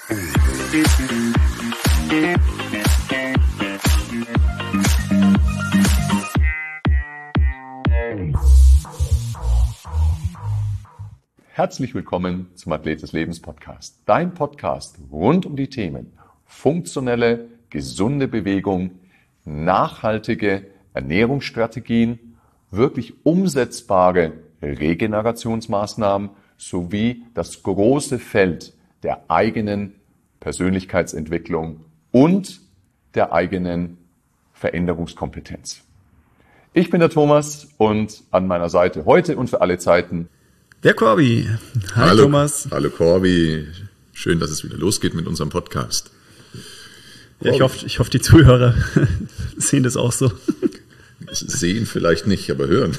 Herzlich willkommen zum Athlet des Lebens Podcast. Dein Podcast rund um die Themen funktionelle, gesunde Bewegung, nachhaltige Ernährungsstrategien, wirklich umsetzbare Regenerationsmaßnahmen sowie das große Feld der eigenen Persönlichkeitsentwicklung und der eigenen Veränderungskompetenz. Ich bin der Thomas und an meiner Seite heute und für alle Zeiten der Corby. Hallo Thomas. Hallo Corby. Schön, dass es wieder losgeht mit unserem Podcast. Ja, ich hoffe, die Zuhörer sehen das auch so. Sehen vielleicht nicht, aber hören.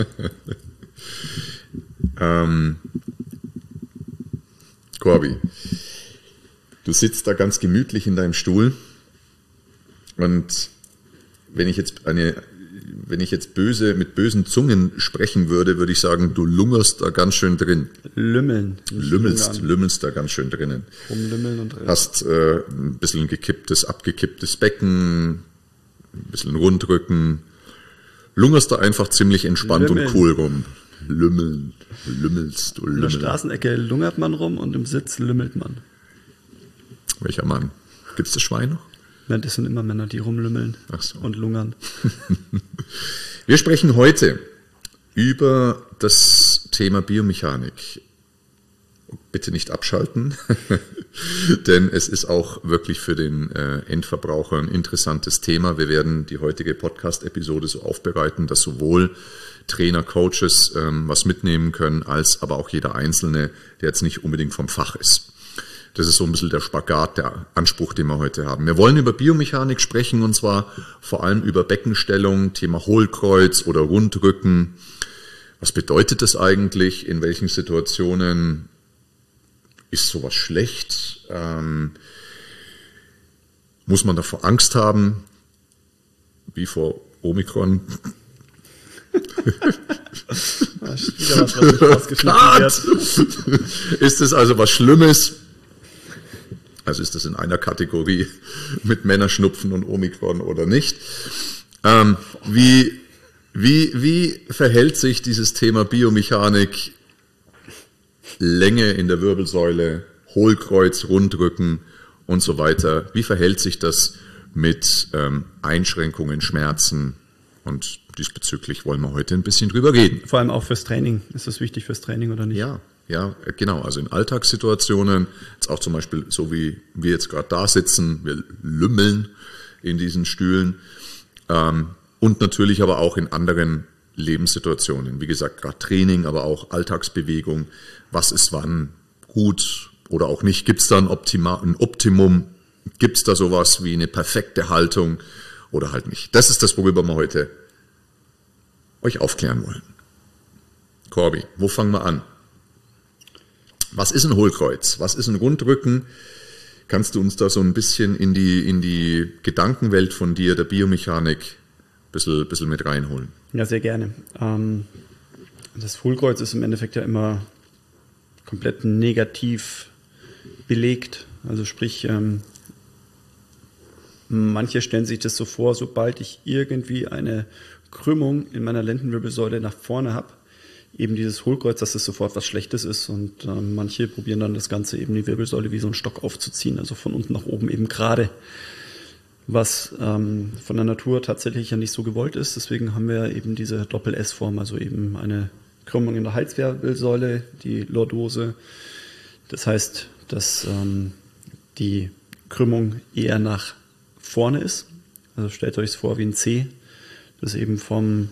Corby, du sitzt da ganz gemütlich in deinem Stuhl und wenn ich jetzt mit bösen Zungen sprechen würde, würde ich sagen, du lungerst da ganz schön drin. Lümmelst da ganz schön drinnen. Rumlümmeln und hast ein bisschen abgekipptes Becken, ein bisschen Rundrücken. Lungerst da einfach ziemlich entspannt und cool rum. Lümmelst du In der Straßenecke lungert man rum und im Sitz lümmelt man. Welcher Mann? Gibt's das Schwein noch? Nein, das sind immer Männer, die rumlümmeln und lungern. Wir sprechen heute über das Thema Biomechanik. Bitte nicht abschalten, denn es ist auch wirklich für den Endverbraucher ein interessantes Thema. Wir werden die heutige Podcast-Episode so aufbereiten, dass sowohl Trainer, Coaches was mitnehmen können, als aber auch jeder Einzelne, der jetzt nicht unbedingt vom Fach ist. Das ist so ein bisschen der Spagat, der Anspruch, den wir heute haben. Wir wollen über Biomechanik sprechen und zwar vor allem über Beckenstellung, Thema Hohlkreuz oder Rundrücken. Was bedeutet das eigentlich? In welchen Situationen ist sowas schlecht? Muss man davor Angst haben? Wie vor Omikron? Wieder was nicht rausgeschnitten wird. Ist es also was Schlimmes? Also ist das in einer Kategorie mit Männerschnupfen und Omikron oder nicht? Wie verhält sich dieses Thema Biomechanik, Länge in der Wirbelsäule, Hohlkreuz, Rundrücken und so weiter? Wie verhält sich das mit Einschränkungen, Schmerzen? Und diesbezüglich wollen wir heute ein bisschen drüber reden. Vor allem auch fürs Training. Ist das wichtig fürs Training oder nicht? Ja, genau. Also in Alltagssituationen, jetzt auch zum Beispiel so wie wir jetzt gerade da sitzen, wir lümmeln in diesen Stühlen und natürlich aber auch in anderen Lebenssituationen. Wie gesagt, gerade Training, aber auch Alltagsbewegung. Was ist wann gut oder auch nicht? Gibt es da ein Optimum? Gibt es da sowas wie eine perfekte Haltung oder halt nicht? Das ist das, worüber wir heute euch aufklären wollen. Corby, wo fangen wir an? Was ist ein Hohlkreuz? Was ist ein Rundrücken? Kannst du uns da so ein bisschen in die Gedankenwelt von dir, der Biomechanik, ein bisschen mit reinholen? Ja, sehr gerne. Das Hohlkreuz ist im Endeffekt ja immer komplett negativ belegt. Also sprich, manche stellen sich das so vor, sobald ich irgendwie eine Krümmung in meiner Lendenwirbelsäule nach vorne habe, eben dieses Hohlkreuz, dass das sofort was Schlechtes ist und manche probieren dann das Ganze eben die Wirbelsäule wie so einen Stock aufzuziehen, also von unten nach oben eben gerade, was von der Natur tatsächlich ja nicht so gewollt ist. Deswegen haben wir eben diese Doppel-S-Form, also eben eine Krümmung in der Halswirbelsäule, die Lordose. Das heißt, dass die Krümmung eher nach vorne ist. Also stellt euch es vor wie ein C, das eben vom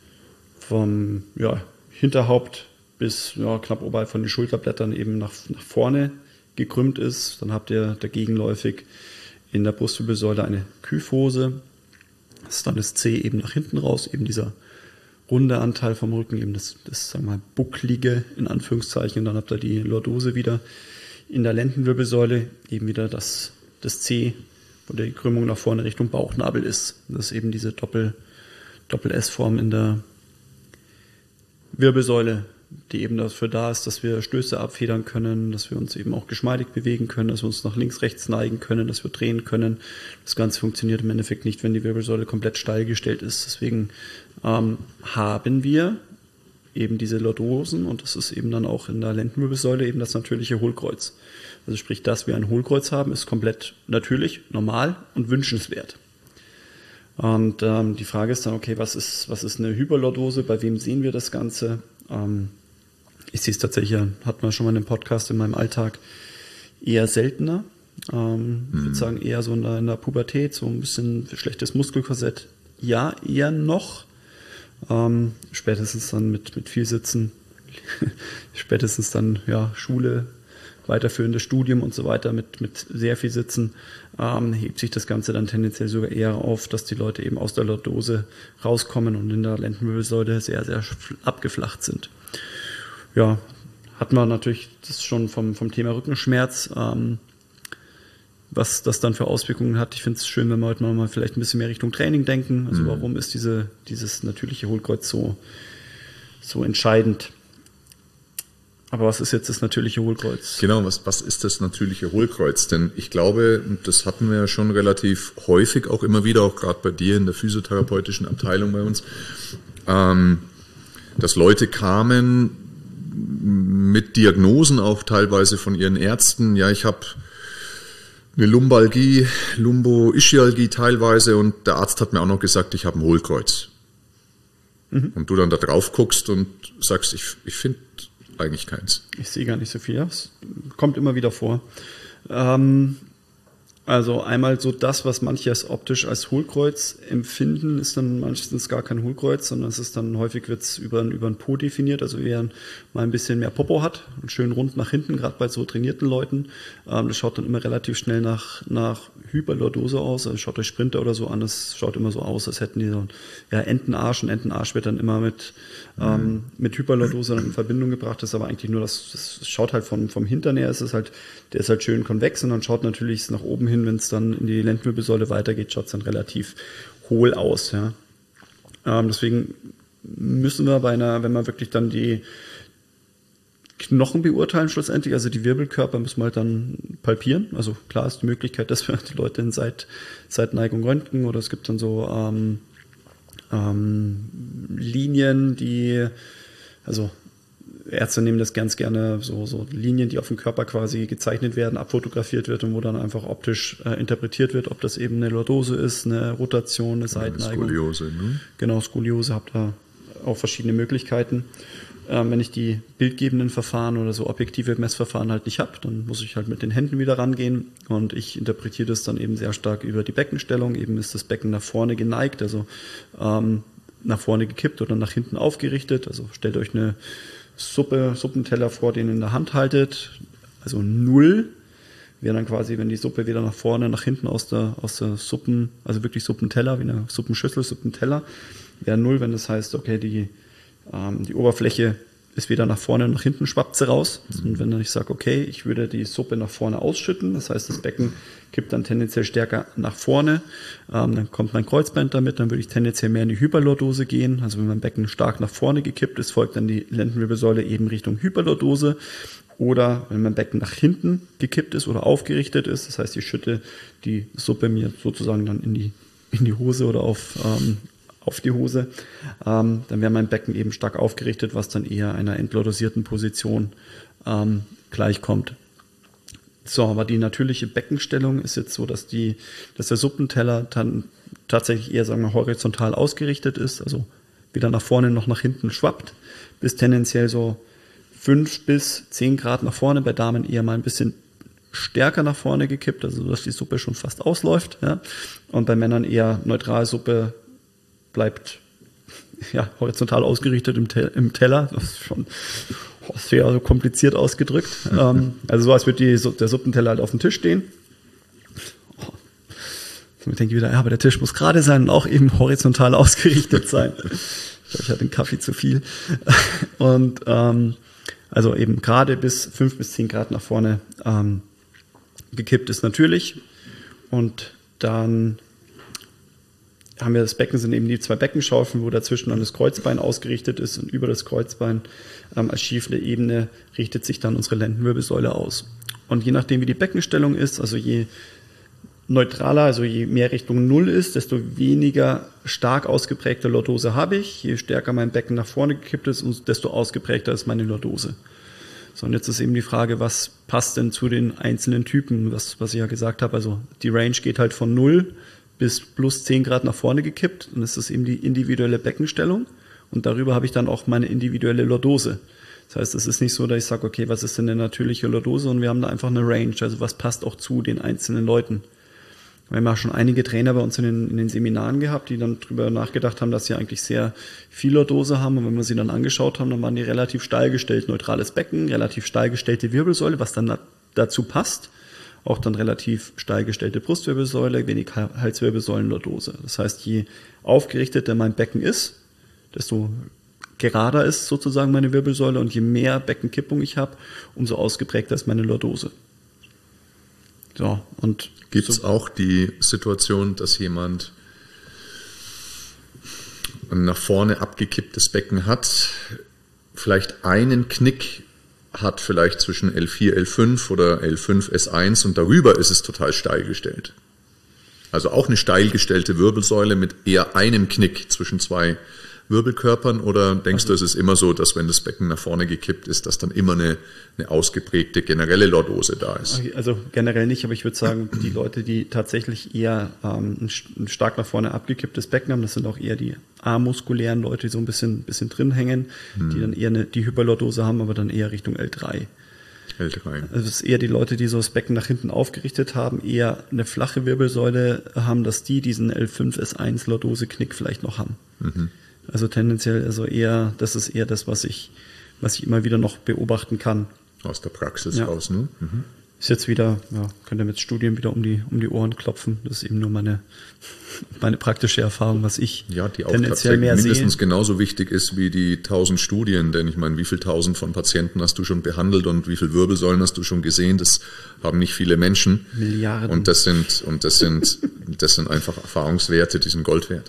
Hinterhaupt bis knapp oberhalb von den Schulterblättern eben nach vorne gekrümmt ist. Dann habt ihr dagegenläufig in der Brustwirbelsäule eine Kyphose. Das ist dann das C eben nach hinten raus, eben dieser runde Anteil vom Rücken, eben das sagen wir mal, bucklige in Anführungszeichen. Und dann habt ihr die Lordose wieder in der Lendenwirbelsäule, eben wieder das C, wo die Krümmung nach vorne Richtung Bauchnabel ist. Das ist eben diese Doppel-S-Form in der Wirbelsäule die eben dafür da ist, dass wir Stöße abfedern können, dass wir uns eben auch geschmeidig bewegen können, dass wir uns nach links, rechts neigen können, dass wir drehen können. Das Ganze funktioniert im Endeffekt nicht, wenn die Wirbelsäule komplett steil gestellt ist. Deswegen haben wir eben diese Lordosen und das ist eben dann auch in der Lendenwirbelsäule eben das natürliche Hohlkreuz. Also sprich, dass wir ein Hohlkreuz haben, ist komplett natürlich, normal und wünschenswert. Und die Frage ist dann, okay, was ist eine Hyperlordose? Bei wem sehen wir das Ganze? Ich sehe es tatsächlich, hatten wir schon mal in einem Podcast in meinem Alltag, eher seltener. Ich würde sagen, eher so in der Pubertät, so ein bisschen schlechtes Muskelkorsett. Ja, eher noch. Spätestens dann mit viel Sitzen, spätestens dann Schule, weiterführendes Studium und so weiter mit sehr viel Sitzen, hebt sich das Ganze dann tendenziell sogar eher auf, dass die Leute eben aus der Lordose rauskommen und in der Lendenwirbelsäule sehr, sehr abgeflacht sind. Ja, hat man natürlich das schon vom Thema Rückenschmerz, was das dann für Auswirkungen hat. Ich finde es schön, wenn wir heute mal vielleicht ein bisschen mehr Richtung Training denken. Also warum ist dieses natürliche Hohlkreuz so entscheidend? Aber was ist jetzt das natürliche Hohlkreuz? Genau, was ist das natürliche Hohlkreuz? Denn ich glaube, das hatten wir ja schon relativ häufig, auch immer wieder, auch gerade bei dir in der physiotherapeutischen Abteilung bei uns, dass Leute kamen mit Diagnosen auch teilweise von ihren Ärzten. Ja, ich habe eine Lumbalgie, Lumbo-Ischialgie teilweise und der Arzt hat mir auch noch gesagt, ich habe ein Hohlkreuz. Und du dann da drauf guckst und sagst, ich finde eigentlich keins. Ich sehe gar nicht so viel. Es kommt immer wieder vor. Also einmal so das, was manche optisch als Hohlkreuz empfinden, ist dann meistens gar kein Hohlkreuz, sondern es ist dann häufig wird's über einen Po definiert, also wer mal ein bisschen mehr Popo hat und schön rund nach hinten, gerade bei so trainierten Leuten. Das schaut dann immer relativ schnell nach Hyperlordose aus. Also schaut euch Sprinter oder so an, das schaut immer so aus, als hätten die so Entenarsch, und Entenarsch wird dann immer mit Hyperlordose in Verbindung gebracht. Das ist aber eigentlich nur, das schaut halt vom Hintern her, der ist halt schön konvex und dann schaut natürlich nach oben hin, wenn es dann in die Lendenwirbelsäule weitergeht, schaut es dann relativ hohl aus. Ja. Deswegen müssen wir wenn wir wirklich dann die Knochen beurteilen schlussendlich, also die Wirbelkörper müssen wir halt dann palpieren. Also klar ist die Möglichkeit, dass wir die Leute in Seitneigung röntgen oder es gibt dann so Linien, also Ärzte nehmen das ganz gerne, so Linien, die auf dem Körper quasi gezeichnet werden, abfotografiert wird und wo dann einfach optisch interpretiert wird, ob das eben eine Lordose ist, eine Rotation, eine Seitneigung. Skoliose, ne? Genau, Skoliose, habt da auch verschiedene Möglichkeiten. Wenn ich die bildgebenden Verfahren oder so objektive Messverfahren halt nicht habe, dann muss ich halt mit den Händen wieder rangehen und ich interpretiere das dann eben sehr stark über die Beckenstellung. Eben ist das Becken nach vorne geneigt, also nach vorne gekippt oder nach hinten aufgerichtet. Also stellt euch eine Suppenteller vor, den ihr in der Hand haltet, also 0 wäre dann quasi, wenn die Suppe wieder nach vorne, nach hinten aus der Suppen, also wirklich Suppenteller, wie eine Suppenschüssel, Suppenteller, wäre 0, wenn das heißt, okay, die Oberfläche ist weder nach vorne noch nach hinten, schwappt sie raus. Und wenn dann ich sage, okay, ich würde die Suppe nach vorne ausschütten, das heißt, das Becken kippt dann tendenziell stärker nach vorne, dann kommt mein Kreuzband damit, dann würde ich tendenziell mehr in die Hyperlordose gehen. Also wenn mein Becken stark nach vorne gekippt ist, folgt dann die Lendenwirbelsäule eben Richtung Hyperlordose. Oder wenn mein Becken nach hinten gekippt ist oder aufgerichtet ist, das heißt, ich schütte die Suppe mir sozusagen dann in die Hose oder auf die Hose, dann wäre mein Becken eben stark aufgerichtet, was dann eher einer entlordosierten Position gleichkommt. So, aber die natürliche Beckenstellung ist jetzt so, dass der Suppenteller dann tatsächlich eher, sagen wir, horizontal ausgerichtet ist, also weder nach vorne noch nach hinten schwappt, bis tendenziell so 5 bis 10 Grad nach vorne, bei Damen eher mal ein bisschen stärker nach vorne gekippt, also dass die Suppe schon fast ausläuft, ja, und bei Männern eher neutral, Suppe bleibt horizontal ausgerichtet im Teller. Das ist schon sehr so kompliziert ausgedrückt. Also so, als würde der Suppenteller halt auf dem Tisch stehen. Somit denke ich wieder, aber der Tisch muss gerade sein und auch eben horizontal ausgerichtet sein. Ich glaube, ich hatte den Kaffee zu viel. Und also eben gerade bis 5 bis 10 Grad nach vorne gekippt ist natürlich. Und dann haben wir das Becken, sind eben die 2 Beckenschaufeln, wo dazwischen dann das Kreuzbein ausgerichtet ist und über das Kreuzbein als schiefle Ebene richtet sich dann unsere Lendenwirbelsäule aus. Und je nachdem, wie die Beckenstellung ist, also je neutraler, also je mehr Richtung Null ist, desto weniger stark ausgeprägte Lordose habe ich. Je stärker mein Becken nach vorne gekippt ist, desto ausgeprägter ist meine Lordose. So, und jetzt ist eben die Frage, was passt denn zu den einzelnen Typen, was ich ja gesagt habe. Also die Range geht halt von 0 bis plus 10 Grad nach vorne gekippt. Und das ist eben die individuelle Beckenstellung. Und darüber habe ich dann auch meine individuelle Lordose. Das heißt, es ist nicht so, dass ich sage, okay, was ist denn eine natürliche Lordose? Und wir haben da einfach eine Range. Also was passt auch zu den einzelnen Leuten? Wir haben auch schon einige Trainer bei uns in den Seminaren gehabt, die dann drüber nachgedacht haben, dass sie eigentlich sehr viel Lordose haben. Und wenn wir sie dann angeschaut haben, dann waren die relativ steil gestellt. Neutrales Becken, relativ steil gestellte Wirbelsäule, was dann dazu passt. Auch dann relativ steil gestellte Brustwirbelsäule, wenig Halswirbelsäulenlordose. Das heißt, je aufgerichteter mein Becken ist, desto gerader ist sozusagen meine Wirbelsäule und je mehr Beckenkippung ich habe, umso ausgeprägter ist meine Lordose. So, und gibt es auch die Situation, dass jemand ein nach vorne abgekipptes Becken hat, vielleicht einen Knick hat, vielleicht zwischen L4, L5 oder L5, S1 und darüber ist es total steil gestellt. Also auch eine steil gestellte Wirbelsäule mit eher einem Knick zwischen 2 Wirbelkörpern, oder denkst du, es ist immer so, dass wenn das Becken nach vorne gekippt ist, dass dann immer eine ausgeprägte generelle Lordose da ist? Also generell nicht, aber ich würde sagen, die Leute, die tatsächlich eher ein stark nach vorne abgekipptes Becken haben, das sind auch eher die amuskulären Leute, die so ein bisschen drin hängen, die dann eher die Hyperlordose haben, aber dann eher Richtung L3. L3. Also es ist eher die Leute, die so das Becken nach hinten aufgerichtet haben, eher eine flache Wirbelsäule haben, dass die diesen L5, S1 Lordose-Knick vielleicht noch haben. Mhm. Also tendenziell, das ist eher das, was ich immer wieder noch beobachten kann. Aus der Praxis raus, ne? Mhm. Ist jetzt wieder, könnt ihr mit Studien wieder um die Ohren klopfen. Das ist eben nur meine praktische Erfahrung, was ich die auch tendenziell mehr sehe. Mindestens genauso wichtig ist wie die 1000 Studien, denn ich meine, wie viel 1000 von Patienten hast du schon behandelt und wie viel Wirbelsäulen hast du schon gesehen? Das haben nicht viele Menschen. Milliarden. Und das sind einfach Erfahrungswerte, die sind Gold wert.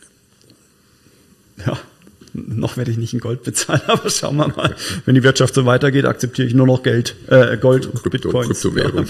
Ja, noch werde ich nicht in Gold bezahlen, aber schauen wir mal. Wenn die Wirtschaft so weitergeht, akzeptiere ich nur noch Gold und Bitcoins. Kryptowährung.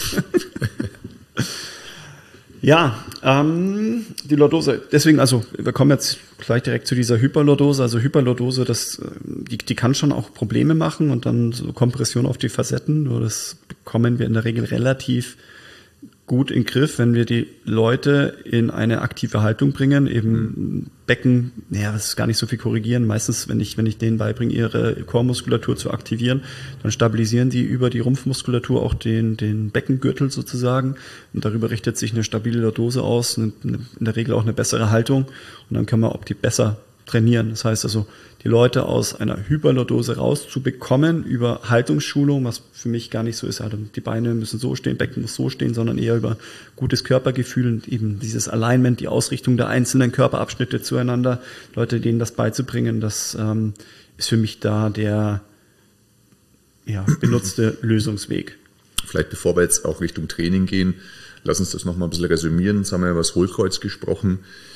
Ja, die Lordose. Deswegen, also wir kommen jetzt gleich direkt zu dieser Hyperlordose. Also Hyperlordose, die kann schon auch Probleme machen und dann so Kompression auf die Facetten. Nur das bekommen wir in der Regel relativ gut in den Griff, wenn wir die Leute in eine aktive Haltung bringen, eben Becken, das ist gar nicht so viel korrigieren. Meistens, wenn ich denen beibringe, ihre Chormuskulatur zu aktivieren, dann stabilisieren die über die Rumpfmuskulatur auch den Beckengürtel sozusagen und darüber richtet sich eine stabile Lordose aus, in der Regel auch eine bessere Haltung und dann können wir auch die besser trainieren. Das heißt also, die Leute aus einer Hyperlordose rauszubekommen über Haltungsschulung, was für mich gar nicht so ist, also die Beine müssen so stehen, Becken muss so stehen, sondern eher über gutes Körpergefühl und eben dieses Alignment, die Ausrichtung der einzelnen Körperabschnitte zueinander, Leute, denen das beizubringen, das ist für mich da der benutzte Lösungsweg. Vielleicht bevor wir jetzt auch Richtung Training gehen, lass uns das nochmal ein bisschen resümieren. Jetzt haben wir über das Hohlkreuz gesprochen.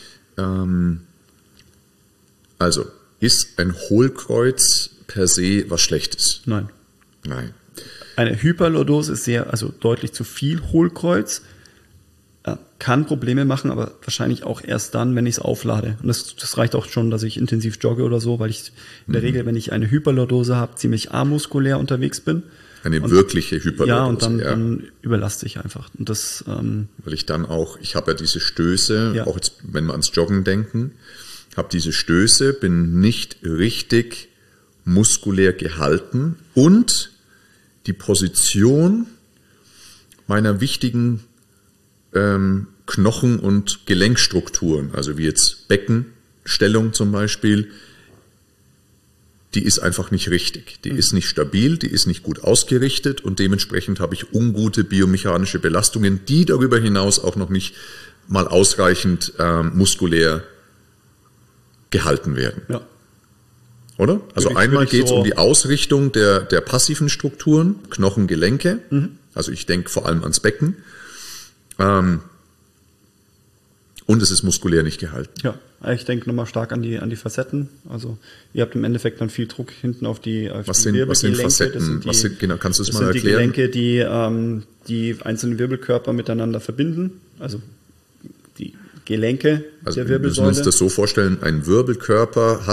Also, ist ein Hohlkreuz per se was Schlechtes? Nein. Nein. Eine Hyperlordose ist deutlich zu viel Hohlkreuz, kann Probleme machen, aber wahrscheinlich auch erst dann, wenn ich es auflade. Und das reicht auch schon, dass ich intensiv jogge oder so, weil ich in der Regel, wenn ich eine Hyperlordose habe, ziemlich amuskulär unterwegs bin. Eine wirkliche Hyperlordose. Ja, und dann überlaste ich einfach. Und das, weil ich habe ja diese Stöße, auch jetzt, wenn wir ans Joggen denken, habe diese Stöße, bin nicht richtig muskulär gehalten und die Position meiner wichtigen Knochen- und Gelenkstrukturen, also wie jetzt Beckenstellung zum Beispiel, die ist einfach nicht richtig. Die ist nicht stabil, die ist nicht gut ausgerichtet und dementsprechend habe ich ungute biomechanische Belastungen, die darüber hinaus auch noch nicht mal ausreichend muskulär gehalten werden. Ja. Oder? Also einmal geht es um die Ausrichtung der passiven Strukturen, Knochen, Gelenke. Also ich denke vor allem ans Becken. Und es ist muskulär nicht gehalten. Ja, ich denke nochmal stark an die Facetten. Also ihr habt im Endeffekt dann viel Druck hinten auf die Wirbelgelenke. Was sind Facetten? Genau, kannst du es mal erklären? Das sind die Gelenke, die einzelnen Wirbelkörper miteinander verbinden. Also die Gelenke der Wirbelsäule. Wir müssen uns das so vorstellen, ein Wirbelkörper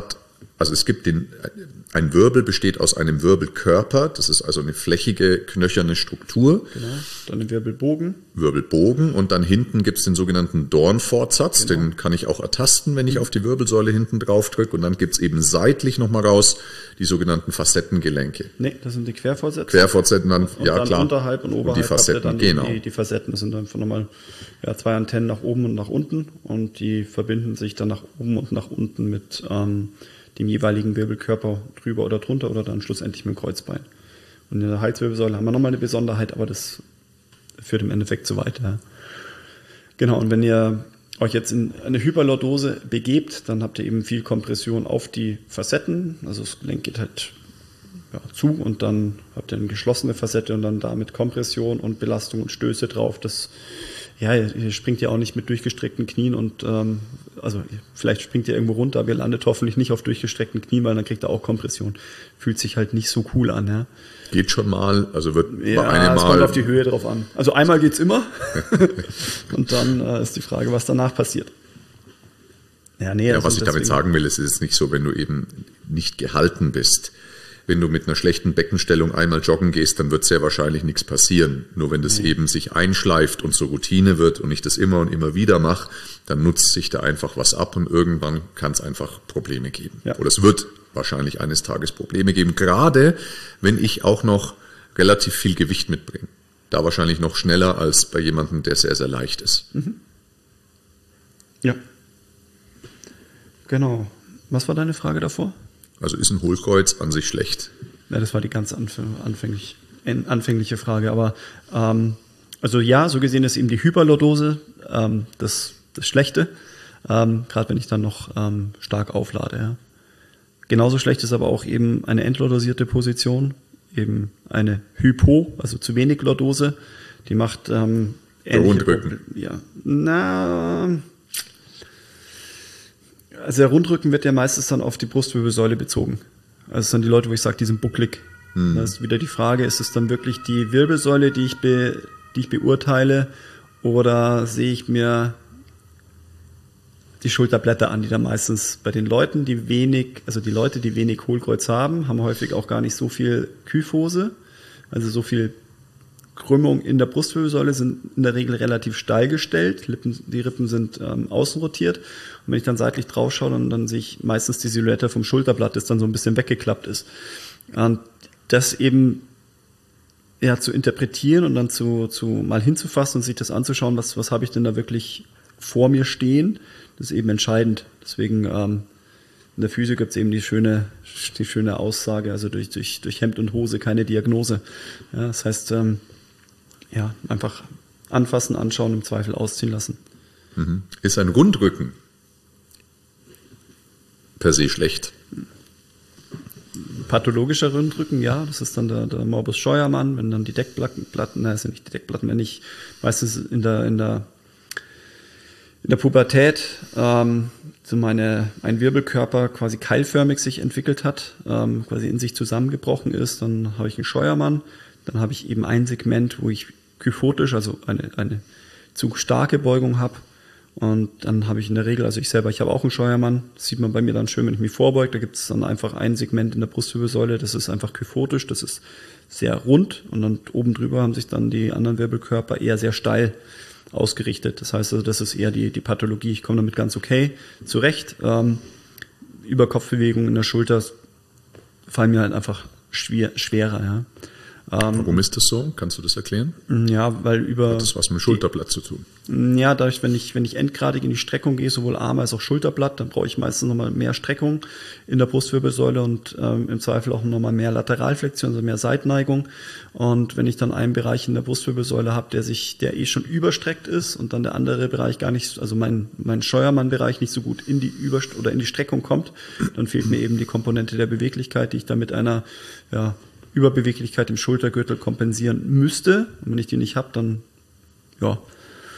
ein Wirbel besteht aus einem Wirbelkörper, das ist also eine flächige, knöcherne Struktur. Genau, dann ein Wirbelbogen. Und dann hinten gibt es den sogenannten Dornfortsatz, genau. Den kann ich auch ertasten, wenn ich auf die Wirbelsäule hinten drauf drücke. Und dann gibt es eben seitlich nochmal raus die sogenannten Facettengelenke. Nee, das sind die Querfortsätze. Querfortsätze, dann, und dann klar. Unterhalb und oberhalb und die Facetten, habt ihr dann die Facetten. Das sind einfach nochmal 2 Antennen nach oben und nach unten. Und die verbinden sich dann nach oben und nach unten mit dem jeweiligen Wirbelkörper drüber oder drunter oder dann schlussendlich mit dem Kreuzbein. Und in der Halswirbelsäule haben wir nochmal eine Besonderheit, aber das führt im Endeffekt zu weit. Ja. Genau, und wenn ihr euch jetzt in eine Hyperlordose begebt, dann habt ihr eben viel Kompression auf die Facetten. Also das Gelenk geht halt zu und dann habt ihr eine geschlossene Facette und dann damit Kompression und Belastung und Stöße drauf. Ihr springt ja auch nicht mit durchgestreckten Knien und also vielleicht springt ihr irgendwo runter, aber ihr landet hoffentlich nicht auf durchgestreckten Knien, weil dann kriegt ihr auch Kompression. Fühlt sich halt nicht so cool an. Ja. Geht schon mal, also wird es kommt auf die Höhe drauf an. Also einmal geht's immer und dann ist die Frage, was danach passiert. Was ich damit sagen will, ist nicht so, wenn du eben nicht gehalten bist. Wenn du mit einer schlechten Beckenstellung einmal joggen gehst, dann wird sehr wahrscheinlich nichts passieren. Nur wenn das eben sich einschleift und zur Routine wird und ich das immer und immer wieder mache, dann nutzt sich da einfach was ab und irgendwann kann es einfach Probleme geben. Ja. Oder es wird wahrscheinlich eines Tages Probleme geben, gerade wenn ich auch noch relativ viel Gewicht mitbringe. Da wahrscheinlich noch schneller als bei jemandem, der sehr, sehr leicht ist. Mhm. Ja. Genau. Was war deine Frage davor? Also ist ein Hohlkreuz an sich schlecht? Ja, das war die ganz anfängliche Frage. Aber so gesehen ist eben die Hyperlordose das Schlechte, gerade wenn ich dann noch stark auflade. Ja. Genauso schlecht ist aber auch eben eine entlordosierte Position, eben eine Hypo, also zu wenig Lordose. Die macht Rundrücken. Also der Rundrücken wird ja meistens dann auf die Brustwirbelsäule bezogen. Also es sind die Leute, wo ich sage, die sind bucklig. Da ist wieder die Frage, ist es dann wirklich die Wirbelsäule, die ich beurteile, oder sehe ich mir die Schulterblätter an, die dann meistens bei den Leuten, die wenig Hohlkreuz haben häufig auch gar nicht so viel Kyphose, also so viel Krümmung in der Brustwirbelsäule, sind in der Regel relativ steil gestellt. Die Rippen sind außen rotiert. Und wenn ich dann seitlich drauf schaue, dann sehe ich meistens die Silhouette vom Schulterblatt, das dann so ein bisschen weggeklappt ist. Und das eben zu interpretieren und dann mal hinzufassen und sich das anzuschauen, was habe ich denn da wirklich vor mir stehen, das ist eben entscheidend. Deswegen in der Physik gibt es eben die schöne Aussage, also durch Hemd und Hose keine Diagnose. Ja, das heißt, einfach anfassen, anschauen, im Zweifel ausziehen lassen. Ist ein Rundrücken per se schlecht? Pathologischer Rundrücken, ja, das ist dann der Morbus Scheuermann, wenn dann die Deckplatten, ist ja nicht die Deckplatten, wenn ich meistens in der Pubertät ein Wirbelkörper quasi keilförmig sich entwickelt hat, quasi in sich zusammengebrochen ist, dann habe ich einen Scheuermann, dann habe ich eben ein Segment, wo ich kyphotisch, also eine zu starke Beugung habe. Und dann habe ich in der Regel, also ich habe auch einen Scheuermann, das sieht man bei mir dann schön, wenn ich mich vorbeuge, da gibt es dann einfach ein Segment in der Brustwirbelsäule, das ist einfach kyphotisch, das ist sehr rund und dann oben drüber haben sich dann die anderen Wirbelkörper eher sehr steil ausgerichtet. Das heißt also, das ist eher die Pathologie, ich komme damit ganz okay zurecht. Überkopfbewegungen in der Schulter fallen mir halt einfach schwerer, ja. Warum ist das so? Kannst du das erklären? Ja, weil hat das was mit dem Schulterblatt zu tun? Ja, dadurch, wenn ich endgradig in die Streckung gehe, sowohl Arm als auch Schulterblatt, dann brauche ich meistens nochmal mehr Streckung in der Brustwirbelsäule und im Zweifel auch nochmal mehr Lateralflexion, also mehr Seitneigung. Und wenn ich dann einen Bereich in der Brustwirbelsäule habe, der eh schon überstreckt ist und dann der andere Bereich gar nicht, also mein Scheuermann-Bereich nicht so gut in die Streckung kommt, dann fehlt mir eben die Komponente der Beweglichkeit, die ich dann mit einer Überbeweglichkeit im Schultergürtel kompensieren müsste. Und wenn ich die nicht habe, dann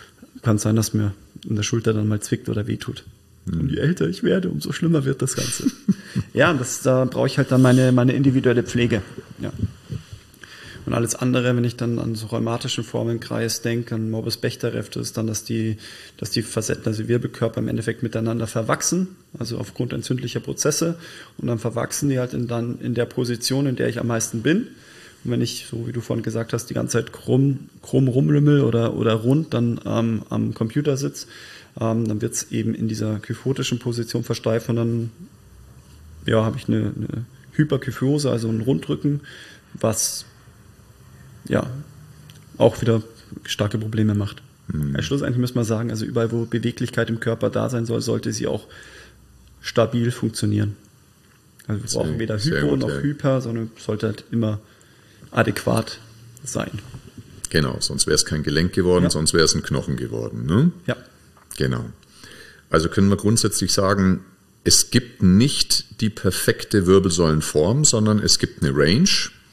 kann sein, dass mir in der Schulter dann mal zwickt oder wehtut. Und je älter ich werde, umso schlimmer wird das Ganze. Ja, und da brauche ich halt dann meine individuelle Pflege. Ja. Und alles andere, wenn ich dann an so rheumatischen Formenkreis denke, an Morbus Bechterew, das ist dann, dass die Facetten, also Wirbelkörper im Endeffekt miteinander verwachsen, also aufgrund entzündlicher Prozesse. Und dann verwachsen die halt dann in der Position, in der ich am meisten bin. Und wenn ich, so wie du vorhin gesagt hast, die ganze Zeit krumm rumlümmel oder rund dann am Computer sitze, dann wird es eben in dieser kyphotischen Position versteift und dann habe ich eine Hyperkyphose, also einen Rundrücken, was auch wieder starke Probleme macht. Schlussendlich muss man sagen, also überall, wo Beweglichkeit im Körper da sein soll, sollte sie auch stabil funktionieren. Also wir brauchen weder Hypo noch Hyper, sondern sollte halt immer adäquat sein. Genau, sonst wäre es kein Gelenk geworden, sonst wäre es ein Knochen geworden. Ne? Ja. Genau. Also können wir grundsätzlich sagen, es gibt nicht die perfekte Wirbelsäulenform, sondern es gibt eine Range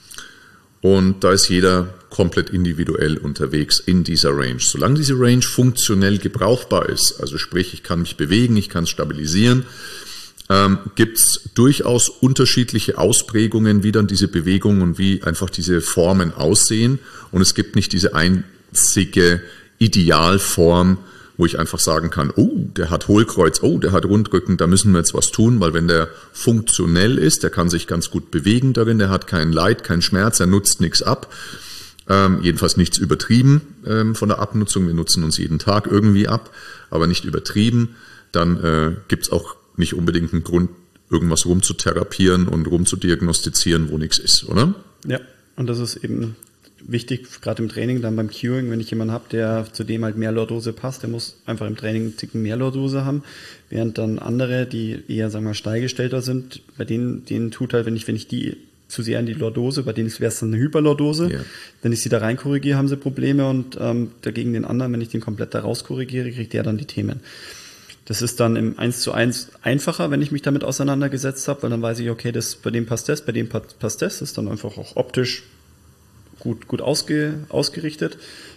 und da ist jeder komplett individuell unterwegs in dieser Range. Solange diese Range funktionell gebrauchbar ist, also sprich, ich kann mich bewegen, ich kann es stabilisieren, gibt es durchaus unterschiedliche Ausprägungen, wie dann diese Bewegungen und wie einfach diese Formen aussehen. Und es gibt nicht diese einzige Idealform, wo ich einfach sagen kann, oh, der hat Hohlkreuz, oh, der hat Rundrücken, da müssen wir jetzt was tun, weil wenn der funktionell ist, der kann sich ganz gut bewegen darin, der hat kein Leid, keinen Schmerz, er nutzt nichts ab, jedenfalls nichts übertrieben von der Abnutzung, wir nutzen uns jeden Tag irgendwie ab, aber nicht übertrieben, dann gibt es auch nicht unbedingt einen Grund, irgendwas rumzutherapieren und rumzudiagnostizieren, wo nichts ist, oder? Ja, und das ist eben wichtig, gerade im Training, dann beim Curing, wenn ich jemanden habe, der zu dem halt mehr Lordose passt, der muss einfach im Training einen Ticken mehr Lordose haben, während dann andere, die eher, sagen wir mal, steilgestellter sind, bei denen tut halt, wenn ich die zu sehr in die Lordose, bei denen wäre es dann eine Hyperlordose, wenn ich sie da rein korrigiere, haben sie Probleme und dagegen den anderen, wenn ich den komplett da raus korrigiere, kriegt der dann die Themen. Das ist dann im 1:1 einfacher, wenn ich mich damit auseinandergesetzt habe, weil dann weiß ich, okay, bei dem passt das, das ist dann einfach auch optisch gut ausgerichtet.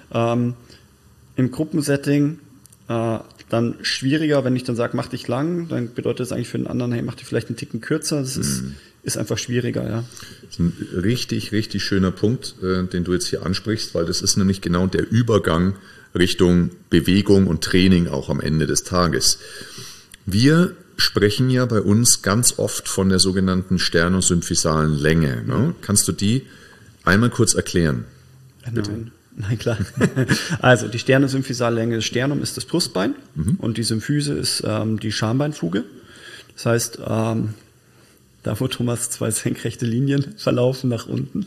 Im Gruppensetting dann schwieriger, wenn ich dann sage, mach dich lang, dann bedeutet das eigentlich für den anderen, hey, mach dich vielleicht einen Ticken kürzer. Das ist einfach schwieriger, ja. Das ist ein richtig, richtig schöner Punkt, den du jetzt hier ansprichst, weil das ist nämlich genau der Übergang Richtung Bewegung und Training auch am Ende des Tages. Wir sprechen ja bei uns ganz oft von der sogenannten sternosymphysalen Länge. Ne? Kannst du die einmal kurz erklären? Nein, klar. Also die sternosymphysale Länge des Sternum ist das Brustbein und die Symphyse ist die Schambeinfuge. Das heißt, da wo Thomas 2 senkrechte Linien verlaufen nach unten.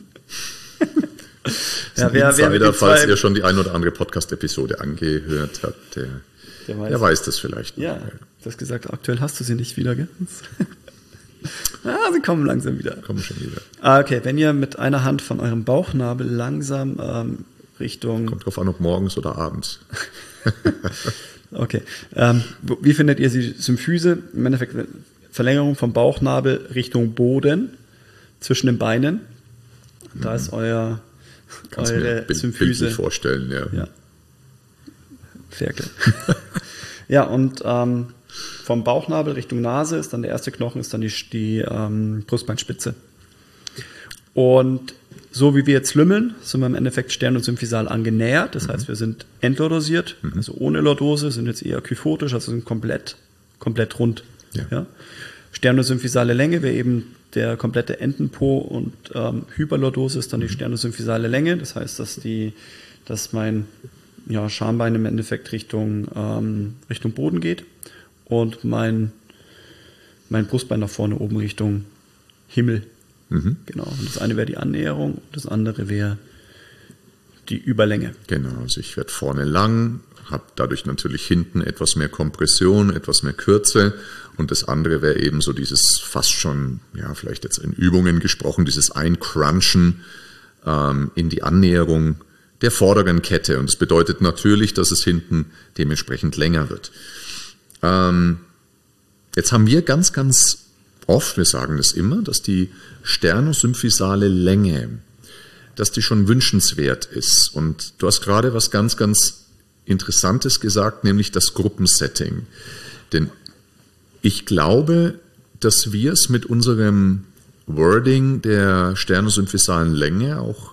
Ja, falls ihr schon die ein oder andere Podcast-Episode angehört habt, der weiß das vielleicht noch. Ja, du hast gesagt, aktuell hast du sie nicht wieder, gell? Sie kommen langsam wieder. Kommen schon wieder. Okay, wenn ihr mit einer Hand von eurem Bauchnabel langsam Richtung... Kommt drauf an, ob morgens oder abends. Okay. Wie findet ihr die Symphyse? Im Endeffekt Verlängerung vom Bauchnabel Richtung Boden zwischen den Beinen. Da ist eure Symphyse. Bildlich vorstellen, ja. Ferkel. Ja, und vom Bauchnabel Richtung Nase ist dann der erste Knochen, ist dann die Brustbeinspitze. Und so wie wir jetzt lümmeln, sind wir im Endeffekt sternosymphysal angenähert. Das heißt, wir sind entlordosiert, also ohne Lordose, sind jetzt eher kyphotisch, also sind komplett rund. Ja. Sternosymphysale Länge wäre eben der komplette Entenpo und Hyperlordose ist dann die sternosymphysale Länge. Das heißt, dass mein Schambein im Endeffekt Richtung Boden geht und mein Brustbein nach vorne oben Richtung Himmel. Genau. Und das eine wäre die Annäherung und das andere wäre die Überlänge. Genau, also ich werde vorne lang, habe dadurch natürlich hinten etwas mehr Kompression, etwas mehr Kürze und das andere wäre eben so dieses fast schon, vielleicht jetzt in Übungen gesprochen, dieses Eincrunchen in die Annäherung der vorderen Kette und das bedeutet natürlich, dass es hinten dementsprechend länger wird. Jetzt haben wir ganz, ganz oft, wir sagen das immer, dass die sternosymphysale Länge, dass die schon wünschenswert ist. Und du hast gerade was ganz, ganz Interessantes gesagt, nämlich das Gruppensetting. Denn ich glaube, dass wir es mit unserem Wording der sternosymphysalen Länge auch,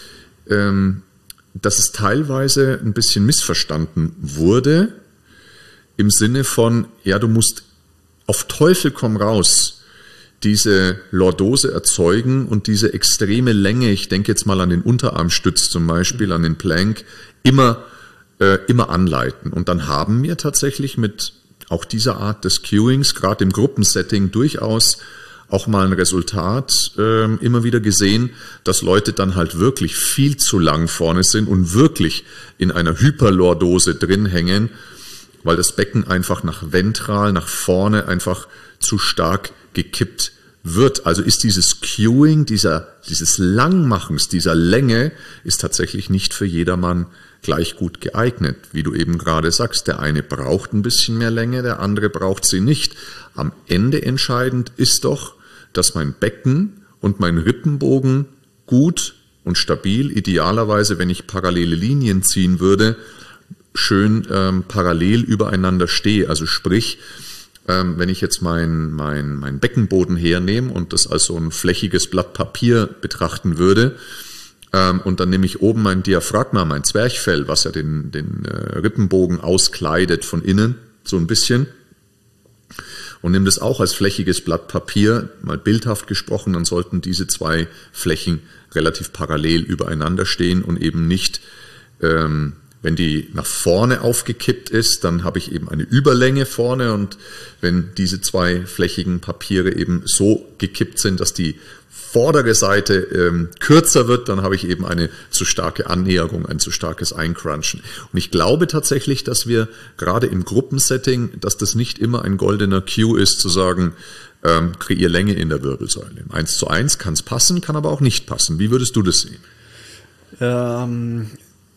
dass es teilweise ein bisschen missverstanden wurde, im Sinne von, ja, du musst auf Teufel komm raus diese Lordose erzeugen und diese extreme Länge, ich denke jetzt mal an den Unterarmstütz zum Beispiel, an den Plank, immer anleiten. Und dann haben wir tatsächlich mit auch dieser Art des Cueings, gerade im Gruppensetting, durchaus auch mal ein Resultat immer wieder gesehen, dass Leute dann halt wirklich viel zu lang vorne sind und wirklich in einer Hyperlordose drin hängen, weil das Becken einfach nach ventral, nach vorne einfach zu stark gekippt wird. Also ist dieses Cueing, dieses Langmachens, dieser Länge, ist tatsächlich nicht für jedermann gleich gut geeignet. Wie du eben gerade sagst, der eine braucht ein bisschen mehr Länge, der andere braucht sie nicht. Am Ende entscheidend ist doch, dass mein Becken und mein Rippenbogen gut und stabil, idealerweise, wenn ich parallele Linien ziehen würde, schön parallel übereinander stehe. Also sprich, wenn ich jetzt mein Beckenboden hernehme und das als so ein flächiges Blatt Papier betrachten würde, und dann nehme ich oben mein Diaphragma, mein Zwerchfell, was ja den Rippenbogen auskleidet von innen, so ein bisschen, und nehme das auch als flächiges Blatt Papier, mal bildhaft gesprochen, dann sollten diese zwei Flächen relativ parallel übereinander stehen und eben nicht, wenn die nach vorne aufgekippt ist, dann habe ich eben eine Überlänge vorne, und wenn diese zwei flächigen Papiere eben so gekippt sind, dass die vordere Seite kürzer wird, dann habe ich eben eine zu starke Annäherung, ein zu starkes Eincrunchen. Und ich glaube tatsächlich, dass wir gerade im Gruppensetting, dass das nicht immer ein goldener Cue ist, zu sagen, kreier Länge in der Wirbelsäule. Im 1:1 kann es passen, kann aber auch nicht passen. Wie würdest du das sehen?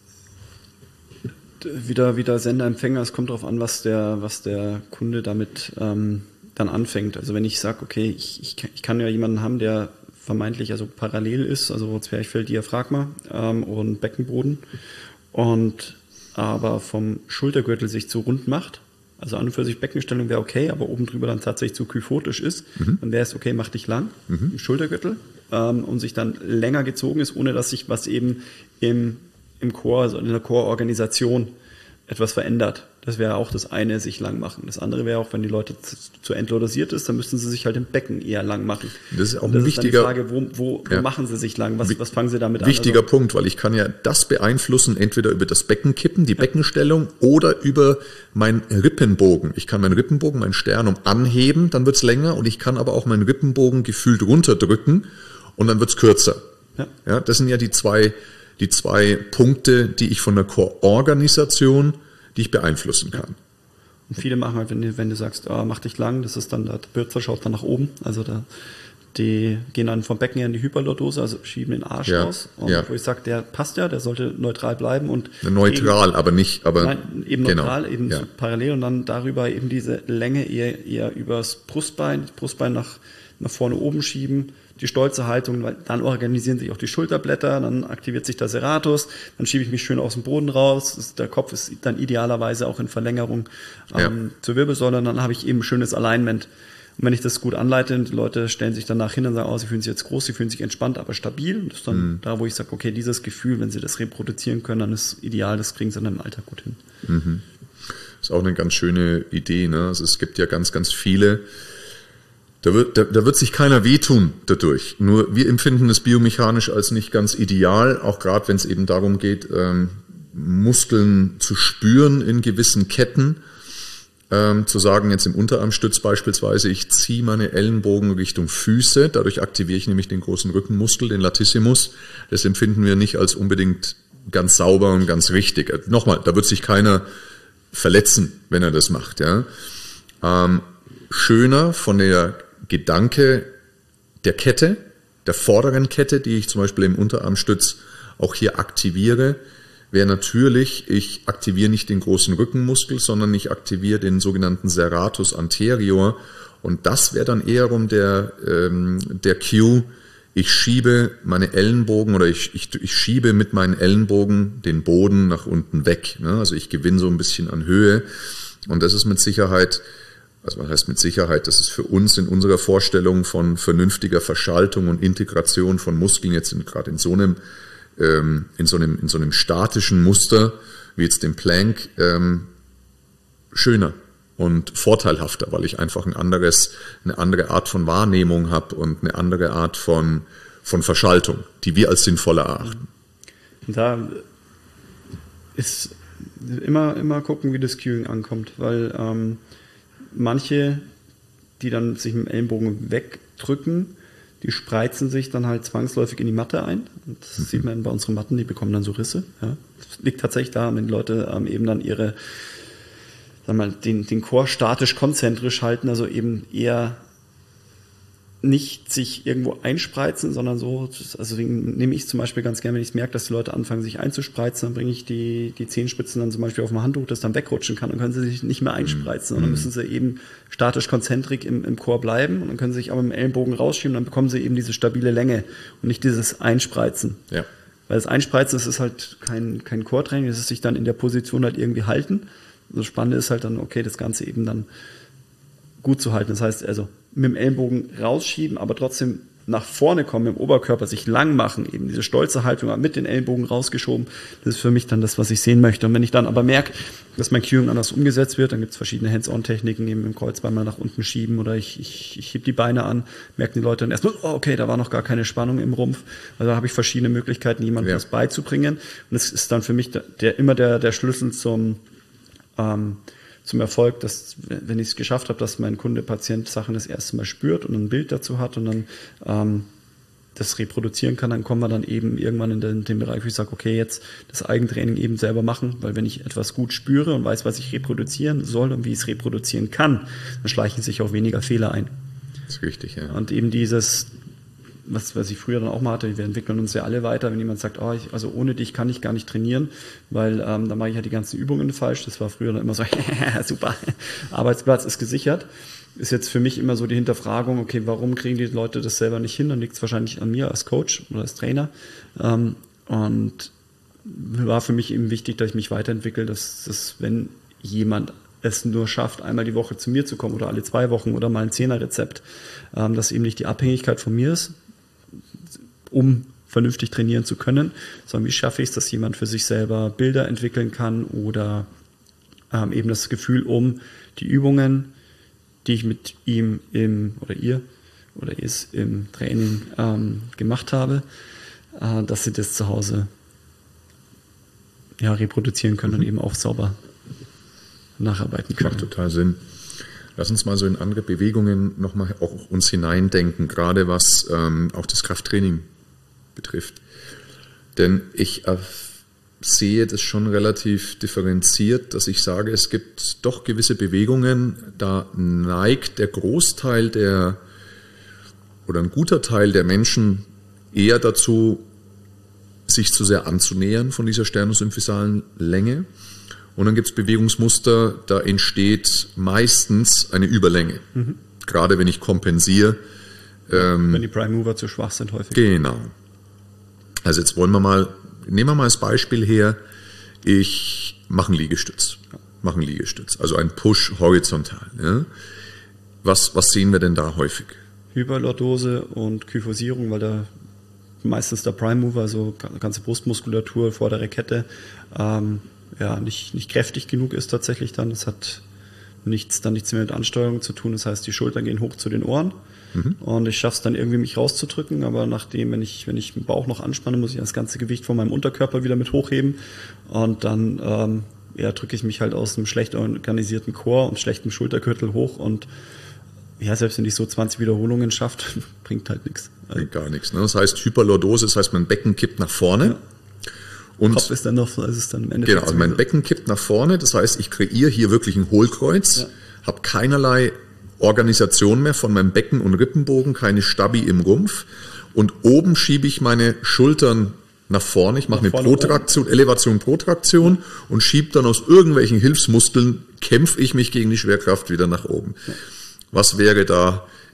Wieder Sender-Empfänger, es kommt darauf an, was der Kunde damit dann anfängt. Also wenn ich sage, okay, ich kann ja jemanden haben, der vermeintlich also parallel ist, also Zwerchfell, Diaphragma und Beckenboden, und aber vom Schultergürtel sich zu rund macht, also an und für sich Beckenstellung wäre okay, aber oben drüber dann tatsächlich zu kyphotisch ist, dann wäre es okay, mach dich lang im Schultergürtel und sich dann länger gezogen ist, ohne dass sich was eben im Chor, also in der Chororganisation etwas verändert. Das wäre auch das eine, sich lang machen. Das andere wäre auch, wenn die Leute zu entlodosiert ist, dann müssten sie sich halt im Becken eher lang machen. Das ist auch ein wichtiger, ist dann die Frage, wo machen sie sich lang? Was fangen sie damit an? Wichtiger Punkt, weil ich kann ja das beeinflussen, entweder über das Beckenkippen, die Beckenstellung, oder über meinen Rippenbogen. Ich kann meinen Rippenbogen, mein Sternum anheben, dann wird's länger, und ich kann aber auch meinen Rippenbogen gefühlt runterdrücken und dann wird's kürzer. Ja, das sind ja die zwei Punkte, die ich von der Chororganisation, die ich beeinflussen kann. Und viele machen halt, wenn du sagst, mach dich lang, das ist dann, der Bürzer schaut dann nach oben, also die gehen dann vom Becken her in die Hyperlordose, also schieben den Arsch raus. Und wo ich sage, der passt ja, der sollte neutral bleiben. Und neutral, eben, aber nicht, aber nein, eben genau, neutral, eben so parallel, und dann darüber eben diese Länge eher übers Brustbein, das Brustbein nach vorne oben schieben, die stolze Haltung, weil dann organisieren sich auch die Schulterblätter, dann aktiviert sich der Serratus, dann schiebe ich mich schön aus dem Boden raus, der Kopf ist dann idealerweise auch in Verlängerung zur Wirbelsäule, und dann habe ich eben ein schönes Alignment. Und wenn ich das gut anleite, die Leute stellen sich danach hin und sagen, sie fühlen sich jetzt groß, sie fühlen sich entspannt, aber stabil. Und das ist dann da, wo ich sage, okay, dieses Gefühl, wenn sie das reproduzieren können, dann ist ideal, das kriegen sie dann im Alltag gut hin. Mhm. Das ist auch eine ganz schöne Idee, ne? Also es gibt ja ganz, ganz viele, da wird sich keiner wehtun dadurch. Nur wir empfinden es biomechanisch als nicht ganz ideal, auch gerade wenn es eben darum geht, Muskeln zu spüren in gewissen Ketten. Zu sagen, jetzt im Unterarmstütz beispielsweise, ich ziehe meine Ellenbogen Richtung Füße, dadurch aktiviere ich nämlich den großen Rückenmuskel, den Latissimus. Das empfinden wir nicht als unbedingt ganz sauber und ganz richtig. Nochmal, da wird sich keiner verletzen, wenn er das macht. Ja. Schöner von der Gedanke der Kette, der vorderen Kette, die ich zum Beispiel im Unterarmstütz auch hier aktiviere, wäre natürlich, ich aktiviere nicht den großen Rückenmuskel, sondern ich aktiviere den sogenannten Serratus anterior, und das wäre dann eher der Cue ich schiebe meine Ellenbogen oder ich schiebe mit meinen Ellenbogen den Boden nach unten weg. Ne? Also ich gewinne so ein bisschen an Höhe. Und das ist mit Sicherheit, also was heißt mit Sicherheit, das ist für uns in unserer Vorstellung von vernünftiger Verschaltung und Integration von Muskeln jetzt gerade in so einem statischen Muster wie jetzt dem Plank schöner und vorteilhafter, weil ich einfach eine andere Art von Wahrnehmung habe und eine andere Art von Verschaltung, die wir als sinnvoller erachten. Da ist immer gucken, wie das Cueing ankommt, weil manche, die dann sich mit dem Ellenbogen wegdrücken, die spreizen sich dann halt zwangsläufig in die Matte ein. Und das sieht man bei unseren Matten, die bekommen dann so Risse. Ja. Das liegt tatsächlich daran, wenn die Leute eben dann den Core statisch-konzentrisch halten, also eben eher nicht sich irgendwo einspreizen, sondern so, also deswegen nehme ich zum Beispiel ganz gerne, wenn ich merke, dass die Leute anfangen, sich einzuspreizen, dann bringe ich die Zehenspitzen dann zum Beispiel auf ein Handtuch, das dann wegrutschen kann, dann können sie sich nicht mehr einspreizen, sondern müssen sie eben statisch-konzentrik im Core bleiben und dann können sie sich aber mit dem Ellenbogen rausschieben, dann bekommen sie eben diese stabile Länge und nicht dieses Einspreizen. Ja. Weil das Einspreizen, das ist halt kein Core-Training, das ist sich dann in der Position halt irgendwie halten. Das Spannende ist halt dann, okay, das Ganze eben dann gut zu halten. Das heißt also, mit dem Ellenbogen rausschieben, aber trotzdem nach vorne kommen, mit dem Oberkörper sich lang machen, eben diese stolze Haltung mit den Ellenbogen rausgeschoben, das ist für mich dann das, was ich sehen möchte. Und wenn ich dann aber merke, dass mein Cueing anders umgesetzt wird, dann gibt es verschiedene Hands-on-Techniken, eben im Kreuzbein mal nach unten schieben oder ich heb die Beine an, merken die Leute dann erstmal, oh, okay, da war noch gar keine Spannung im Rumpf. Also da habe ich verschiedene Möglichkeiten, jemandem das beizubringen. Und das ist dann für mich immer der Schlüssel zum Erfolg, dass, wenn ich es geschafft habe, dass mein Kunde, Patient Sachen das erste Mal spürt und ein Bild dazu hat und dann das reproduzieren kann, dann kommen wir dann eben irgendwann in den Bereich, wo ich sage, okay, jetzt das Eigentraining eben selber machen, weil wenn ich etwas gut spüre und weiß, was ich reproduzieren soll und wie ich es reproduzieren kann, dann schleichen sich auch weniger Fehler ein. Das ist richtig, ja. Und eben dieses, was ich früher dann auch mal hatte, wir entwickeln uns ja alle weiter, wenn jemand sagt, also ohne dich kann ich gar nicht trainieren, weil dann mache ich ja die ganzen Übungen falsch. Das war früher dann immer so, super, Arbeitsplatz ist gesichert. Ist jetzt für mich immer so die Hinterfragung, okay, warum kriegen die Leute das selber nicht hin? Dann liegt es wahrscheinlich an mir als Coach oder als Trainer. Und war für mich eben wichtig, dass ich mich weiterentwickle, dass wenn jemand es nur schafft, einmal die Woche zu mir zu kommen oder alle 2 Wochen oder mal ein 10er-Rezept, dass eben nicht die Abhängigkeit von mir ist, um vernünftig trainieren zu können, sondern wie schaffe ich es, dass jemand für sich selber Bilder entwickeln kann oder eben das Gefühl die Übungen, die ich mit ihm ihr im Training gemacht habe, dass sie das zu Hause reproduzieren können und eben auch sauber nacharbeiten können. Macht total Sinn. Lass uns mal so in andere Bewegungen nochmal auch uns hineindenken, gerade was auch das Krafttraining betrifft. Denn ich sehe das schon relativ differenziert, dass ich sage, es gibt doch gewisse Bewegungen, da neigt der Großteil oder ein guter Teil der Menschen eher dazu, sich zu sehr anzunähern von dieser sternusymphysalen Länge. Und dann gibt es Bewegungsmuster, da entsteht meistens eine Überlänge. Gerade wenn ich kompensiere. Wenn die Prime Mover zu schwach sind häufig. Genau. Also jetzt nehmen wir mal als Beispiel her, ich mache einen Liegestütz. Also ein Push horizontal. Ja. Was sehen wir denn da häufig? Hyperlordose und Kyphosierung, weil meistens der Prime Mover, also ganze Brustmuskulatur, vordere Kette, nicht kräftig genug ist tatsächlich dann. Das hat nichts mehr mit Ansteuerung zu tun. Das heißt, die Schultern gehen hoch zu den Ohren und ich schaffe es dann irgendwie, mich rauszudrücken. Aber wenn ich den Bauch noch anspanne, muss ich das ganze Gewicht von meinem Unterkörper wieder mit hochheben. Und dann drücke ich mich halt aus einem schlecht organisierten Core und schlechtem Schultergürtel hoch. Und selbst wenn ich so 20 Wiederholungen schaffe, bringt halt nichts. Also gar nichts. Ne? Das heißt Hyperlordose, das heißt, mein Becken kippt nach vorne. Ja. Und Kopf ist dann noch, also ist dann im Endeffekt. Genau, also mein Becken kippt nach vorne, das heißt, ich kreiere hier wirklich ein Hohlkreuz, habe keinerlei Organisation mehr von meinem Becken und Rippenbogen, keine Stabi im Rumpf und oben schiebe ich meine Schultern nach vorne, ich mache eine Protraktion, Elevation, Protraktion und schiebe dann aus irgendwelchen Hilfsmuskeln, kämpfe ich mich gegen die Schwerkraft wieder nach oben. Ja. Was wäre da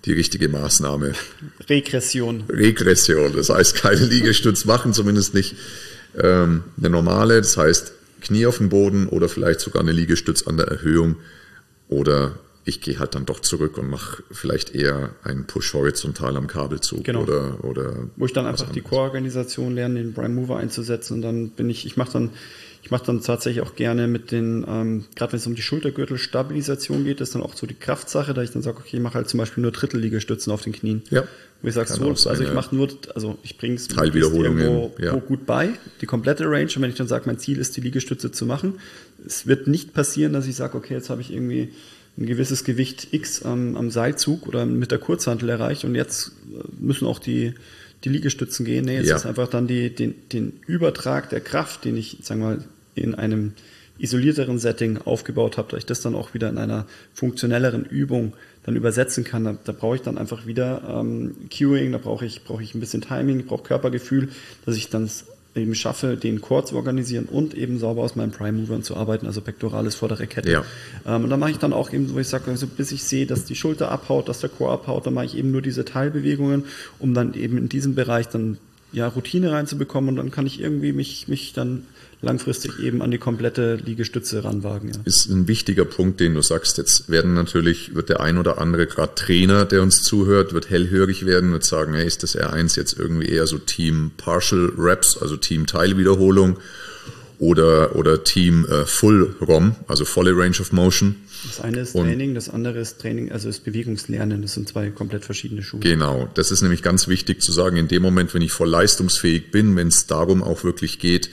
die richtige Maßnahme. Regression. Das heißt, keine Liegestütz machen, zumindest nicht eine normale. Das heißt, Knie auf den Boden oder vielleicht sogar eine Liegestütz an der Erhöhung. Oder ich gehe halt dann doch zurück und mache vielleicht eher einen Push horizontal am Kabelzug. Genau. Oder wo ich dann einfach die Core-Organisation lerne, den Prime Mover einzusetzen, und dann ich mache dann tatsächlich auch gerne mit den, gerade wenn es um die Schultergürtelstabilisation geht, ist dann auch so die Kraftsache, da ich dann sage, okay, ich mache halt zum Beispiel nur Drittelliegestützen auf den Knien. Ja. Wo ich sage, ich bringe es Teilwiederholungen irgendwo gut bei, die komplette Range, und wenn ich dann sage, mein Ziel ist, die Liegestütze zu machen, es wird nicht passieren, dass ich sage, okay, jetzt habe ich irgendwie ein gewisses Gewicht X am Seilzug oder mit der Kurzhantel erreicht und jetzt müssen auch die Liegestützen gehen. Nee, jetzt ist einfach dann den Übertrag der Kraft, den ich, sagen wir mal, in einem isolierteren Setting aufgebaut habe, dass ich das dann auch wieder in einer funktionelleren Übung dann übersetzen kann. Da brauche ich dann einfach wieder Cueing, da brauche ich ein bisschen Timing, ich brauche Körpergefühl, dass ich dann eben schaffe, den Core zu organisieren und eben sauber aus meinen Prime-Movern zu arbeiten, also pectoralis, vordere Kette. Ja. Und dann mache ich dann auch eben, wo ich sage, also bis ich sehe, dass die Schulter abhaut, dass der Core abhaut, dann mache ich eben nur diese Teilbewegungen, um dann eben in diesem Bereich dann Routine reinzubekommen, und dann kann ich irgendwie mich dann langfristig eben an die komplette Liegestütze ranwagen. Ja. Ist ein wichtiger Punkt, den du sagst. Jetzt wird der ein oder andere, gerade Trainer, der uns zuhört, wird hellhörig werden und sagen, hey, ist das R1 jetzt irgendwie eher so Team Partial Reps, also Team Teilwiederholung oder Team Full ROM, also volle Range of Motion. Das eine ist Training, das andere ist Training, also ist Bewegungslernen. Das sind zwei komplett verschiedene Schuhe. Genau, das ist nämlich ganz wichtig zu sagen, in dem Moment, wenn ich voll leistungsfähig bin, wenn es darum auch wirklich geht,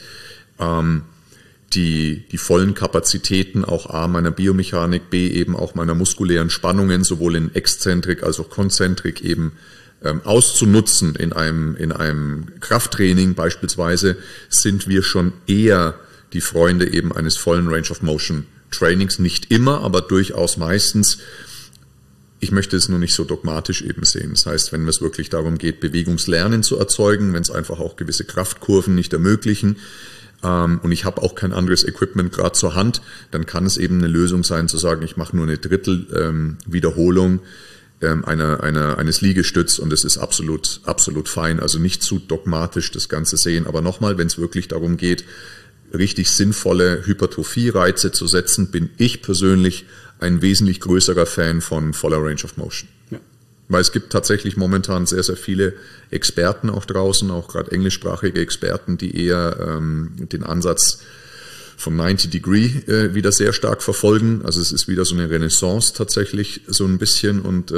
die vollen Kapazitäten auch A meiner Biomechanik, B eben auch meiner muskulären Spannungen, sowohl in Exzentrik als auch Konzentrik eben auszunutzen in einem Krafttraining beispielsweise, sind wir schon eher die Freunde eben eines vollen Range of Motion Trainings. Nicht immer, aber durchaus meistens. Ich möchte es nur nicht so dogmatisch eben sehen. Das heißt, wenn es wirklich darum geht, Bewegungslernen zu erzeugen, wenn es einfach auch gewisse Kraftkurven nicht ermöglichen, und ich habe auch kein anderes Equipment gerade zur Hand, dann kann es eben eine Lösung sein, zu sagen, ich mache nur eine Drittel-Wiederholung eines Liegestütz, und es ist absolut fein. Also nicht zu dogmatisch das Ganze sehen. Aber nochmal, wenn es wirklich darum geht, richtig sinnvolle Hypertrophie-Reize zu setzen, bin ich persönlich ein wesentlich größerer Fan von voller Range of Motion. Ja. Weil es gibt tatsächlich momentan sehr, sehr viele Experten auch draußen, auch gerade englischsprachige Experten, die eher den Ansatz vom 90 Degree wieder sehr stark verfolgen. Also es ist wieder so eine Renaissance tatsächlich so ein bisschen, und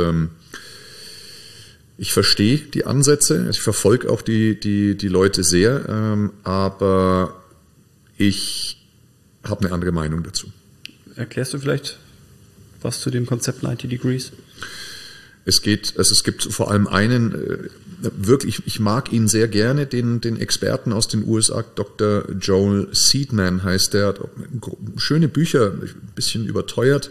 ich verstehe die Ansätze, ich verfolge auch die Leute sehr, aber ich habe eine andere Meinung dazu. Erklärst du vielleicht was zu dem Konzept 90 Degrees? Es gibt vor allem einen, wirklich, ich mag ihn sehr gerne, den Experten aus den USA, Dr. Joel Seedman heißt der, hat schöne Bücher, ein bisschen überteuert,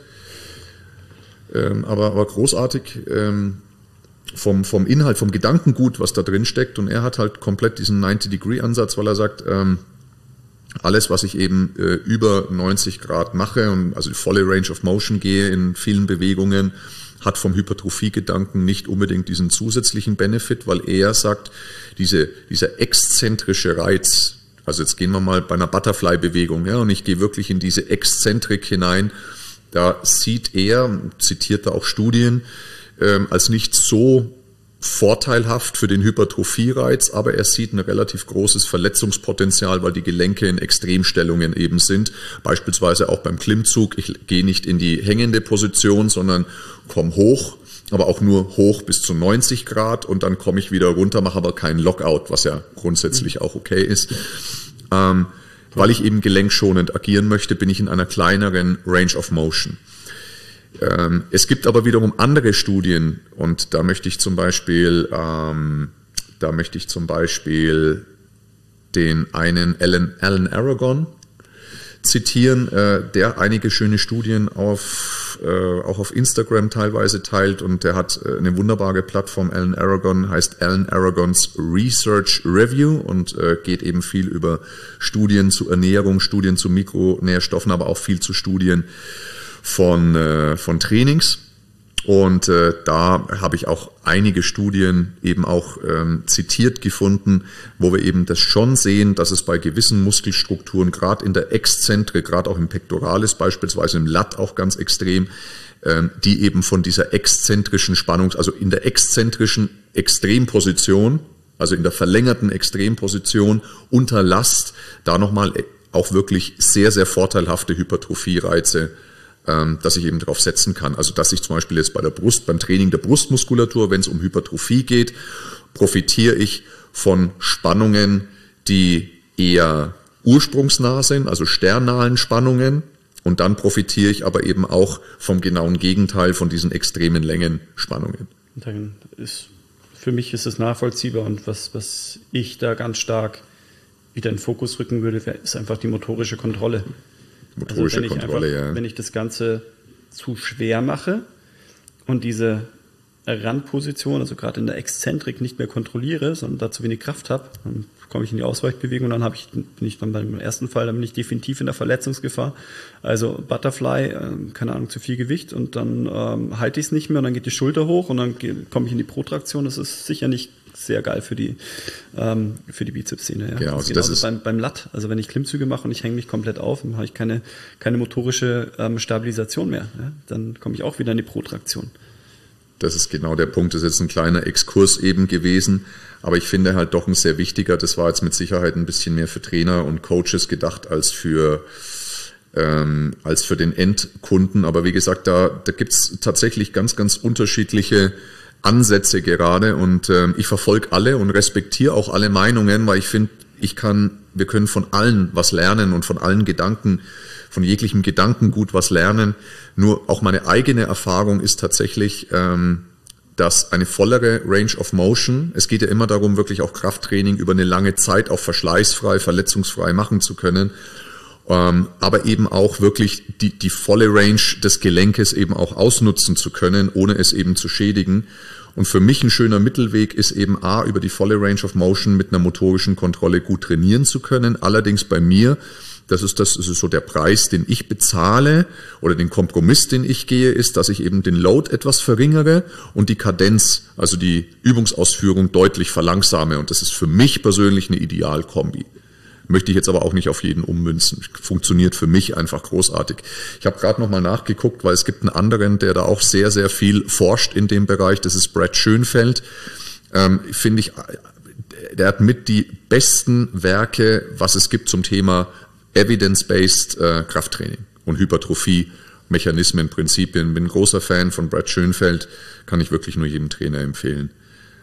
aber großartig vom Inhalt, vom Gedankengut, was da drin steckt, und er hat halt komplett diesen 90-Degree-Ansatz, weil er sagt, alles, was ich eben über 90 Grad mache und also die volle Range of Motion gehe in vielen Bewegungen, hat vom Hypertrophie-Gedanken nicht unbedingt diesen zusätzlichen Benefit, weil er sagt, dieser exzentrische Reiz, also jetzt gehen wir mal bei einer Butterfly-Bewegung, ja, und ich gehe wirklich in diese Exzentrik hinein, da sieht er, zitiert da auch Studien, als nicht so vorteilhaft für den Hypertrophie-Reiz, aber er sieht ein relativ großes Verletzungspotenzial, weil die Gelenke in Extremstellungen eben sind. Beispielsweise auch beim Klimmzug. Ich gehe nicht in die hängende Position, sondern komme hoch, aber auch nur hoch bis zu 90 Grad, und dann komme ich wieder runter, mache aber keinen Lockout, was ja grundsätzlich auch okay ist. Weil ich eben gelenkschonend agieren möchte, bin ich in einer kleineren Range of Motion. Es gibt aber wiederum andere Studien, und da möchte ich zum Beispiel den einen Alan Aragon zitieren, der einige schöne Studien auch auf Instagram teilweise teilt, und der hat eine wunderbare Plattform. Alan Aragon heißt Alan Aragons Research Review und geht eben viel über Studien zu Ernährung, Studien zu Mikronährstoffen, aber auch viel zu Studien von Trainings. Und da habe ich auch einige Studien eben auch zitiert gefunden, wo wir eben das schon sehen, dass es bei gewissen Muskelstrukturen, gerade in der Exzentrik, gerade auch im Pectoralis beispielsweise, im Lat auch ganz extrem, die eben von dieser exzentrischen Spannung, also in der exzentrischen Extremposition, also in der verlängerten Extremposition unter Last, da nochmal auch wirklich sehr, sehr vorteilhafte Hypertrophie-Reize, dass ich eben darauf setzen kann. Also dass ich zum Beispiel jetzt bei der Brust, beim Training der Brustmuskulatur, wenn es um Hypertrophie geht, profitiere ich von Spannungen, die eher ursprungsnah sind, also sternalen Spannungen. Und dann profitiere ich aber eben auch vom genauen Gegenteil von diesen extremen Längenspannungen. Dann für mich ist es nachvollziehbar, und was ich da ganz stark wieder in den Fokus rücken würde, ist einfach die motorische Kontrolle. Motorische Kontrolle, ja. Wenn ich das Ganze zu schwer mache und diese Randposition, also gerade in der Exzentrik, nicht mehr kontrolliere, sondern da zu wenig Kraft habe, dann komme ich in die Ausweichbewegung und dann bin ich dann beim ersten Fall, dann bin ich definitiv in der Verletzungsgefahr. Also Butterfly, keine Ahnung, zu viel Gewicht, und dann halte ich es nicht mehr und dann geht die Schulter hoch und dann komme ich in die Protraktion. Das ist sicher nicht sehr geil für die Bizepssehne. Ja. Genau, also das ist beim Lat. Also wenn ich Klimmzüge mache und ich hänge mich komplett auf, dann habe ich keine motorische Stabilisation mehr. Ja. Dann komme ich auch wieder in die Protraktion. Das ist genau der Punkt. Das ist jetzt ein kleiner Exkurs eben gewesen, aber ich finde halt doch ein sehr wichtiger. Das war jetzt mit Sicherheit ein bisschen mehr für Trainer und Coaches gedacht als für den Endkunden. Aber wie gesagt, da gibt es tatsächlich ganz, ganz unterschiedliche Ansätze gerade, und ich verfolge alle und respektiere auch alle Meinungen, weil ich finde, wir können von allen was lernen und von allen Gedanken, von jeglichem Gedankengut was lernen. Nur auch meine eigene Erfahrung ist tatsächlich, dass eine vollere Range of Motion, es geht ja immer darum, wirklich auch Krafttraining über eine lange Zeit auch verschleißfrei, verletzungsfrei machen zu können, aber eben auch wirklich die volle Range des Gelenkes eben auch ausnutzen zu können, ohne es eben zu schädigen. Und für mich ein schöner Mittelweg ist eben über die volle Range of Motion mit einer motorischen Kontrolle gut trainieren zu können. Allerdings bei mir, das ist so der Preis, den ich bezahle, oder den Kompromiss, den ich gehe, ist, dass ich eben den Load etwas verringere und die Kadenz, also die Übungsausführung, deutlich verlangsame. Und das ist für mich persönlich eine Idealkombi. Möchte ich jetzt aber auch nicht auf jeden ummünzen. Funktioniert für mich einfach großartig. Ich habe gerade nochmal nachgeguckt, weil es gibt einen anderen, der da auch sehr, sehr viel forscht in dem Bereich. Das ist Brad Schönfeld. Finde ich, der hat mit die besten Werke, was es gibt zum Thema Evidence-Based Krafttraining und Hypertrophie-Mechanismen, Prinzipien. Bin ein großer Fan von Brad Schönfeld. Kann ich wirklich nur jedem Trainer empfehlen,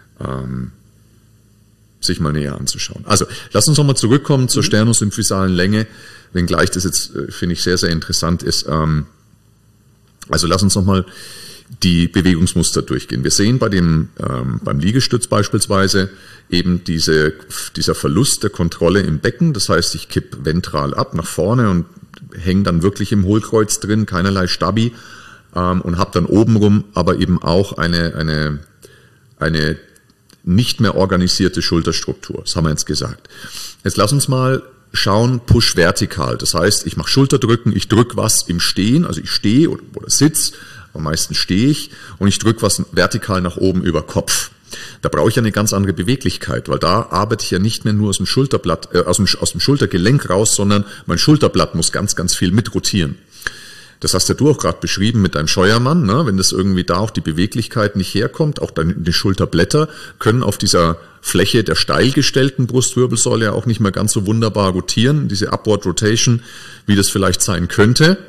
sich mal näher anzuschauen. Also, lass uns nochmal zurückkommen zur sternosymphysalen Länge, wenngleich das jetzt, finde ich, sehr, sehr interessant ist. Also, lass uns nochmal die Bewegungsmuster durchgehen. Wir sehen beim Liegestütz beispielsweise eben dieser Verlust der Kontrolle im Becken. Das heißt, ich kipp ventral ab nach vorne und hänge dann wirklich im Hohlkreuz drin, keinerlei Stabi, und habe dann obenrum aber eben auch eine nicht mehr organisierte Schulterstruktur. Das haben wir jetzt gesagt. Jetzt lass uns mal schauen, Push vertikal. Das heißt, ich mache Schulterdrücken, ich drücke was im Stehen, also ich stehe oder sitze, am meisten stehe ich, und ich drücke was vertikal nach oben über Kopf. Da brauche ich ja eine ganz andere Beweglichkeit, weil da arbeite ich ja nicht mehr nur aus dem Schulterblatt, aus dem Schultergelenk raus, sondern mein Schulterblatt muss ganz, ganz viel mitrotieren. Das hast ja du auch gerade beschrieben mit deinem Scheuermann, ne? Wenn das irgendwie da auch die Beweglichkeit nicht herkommt, auch dann die Schulterblätter können auf dieser Fläche der steil gestellten Brustwirbelsäule ja auch nicht mehr ganz so wunderbar rotieren, diese Upward Rotation, wie das vielleicht sein könnte.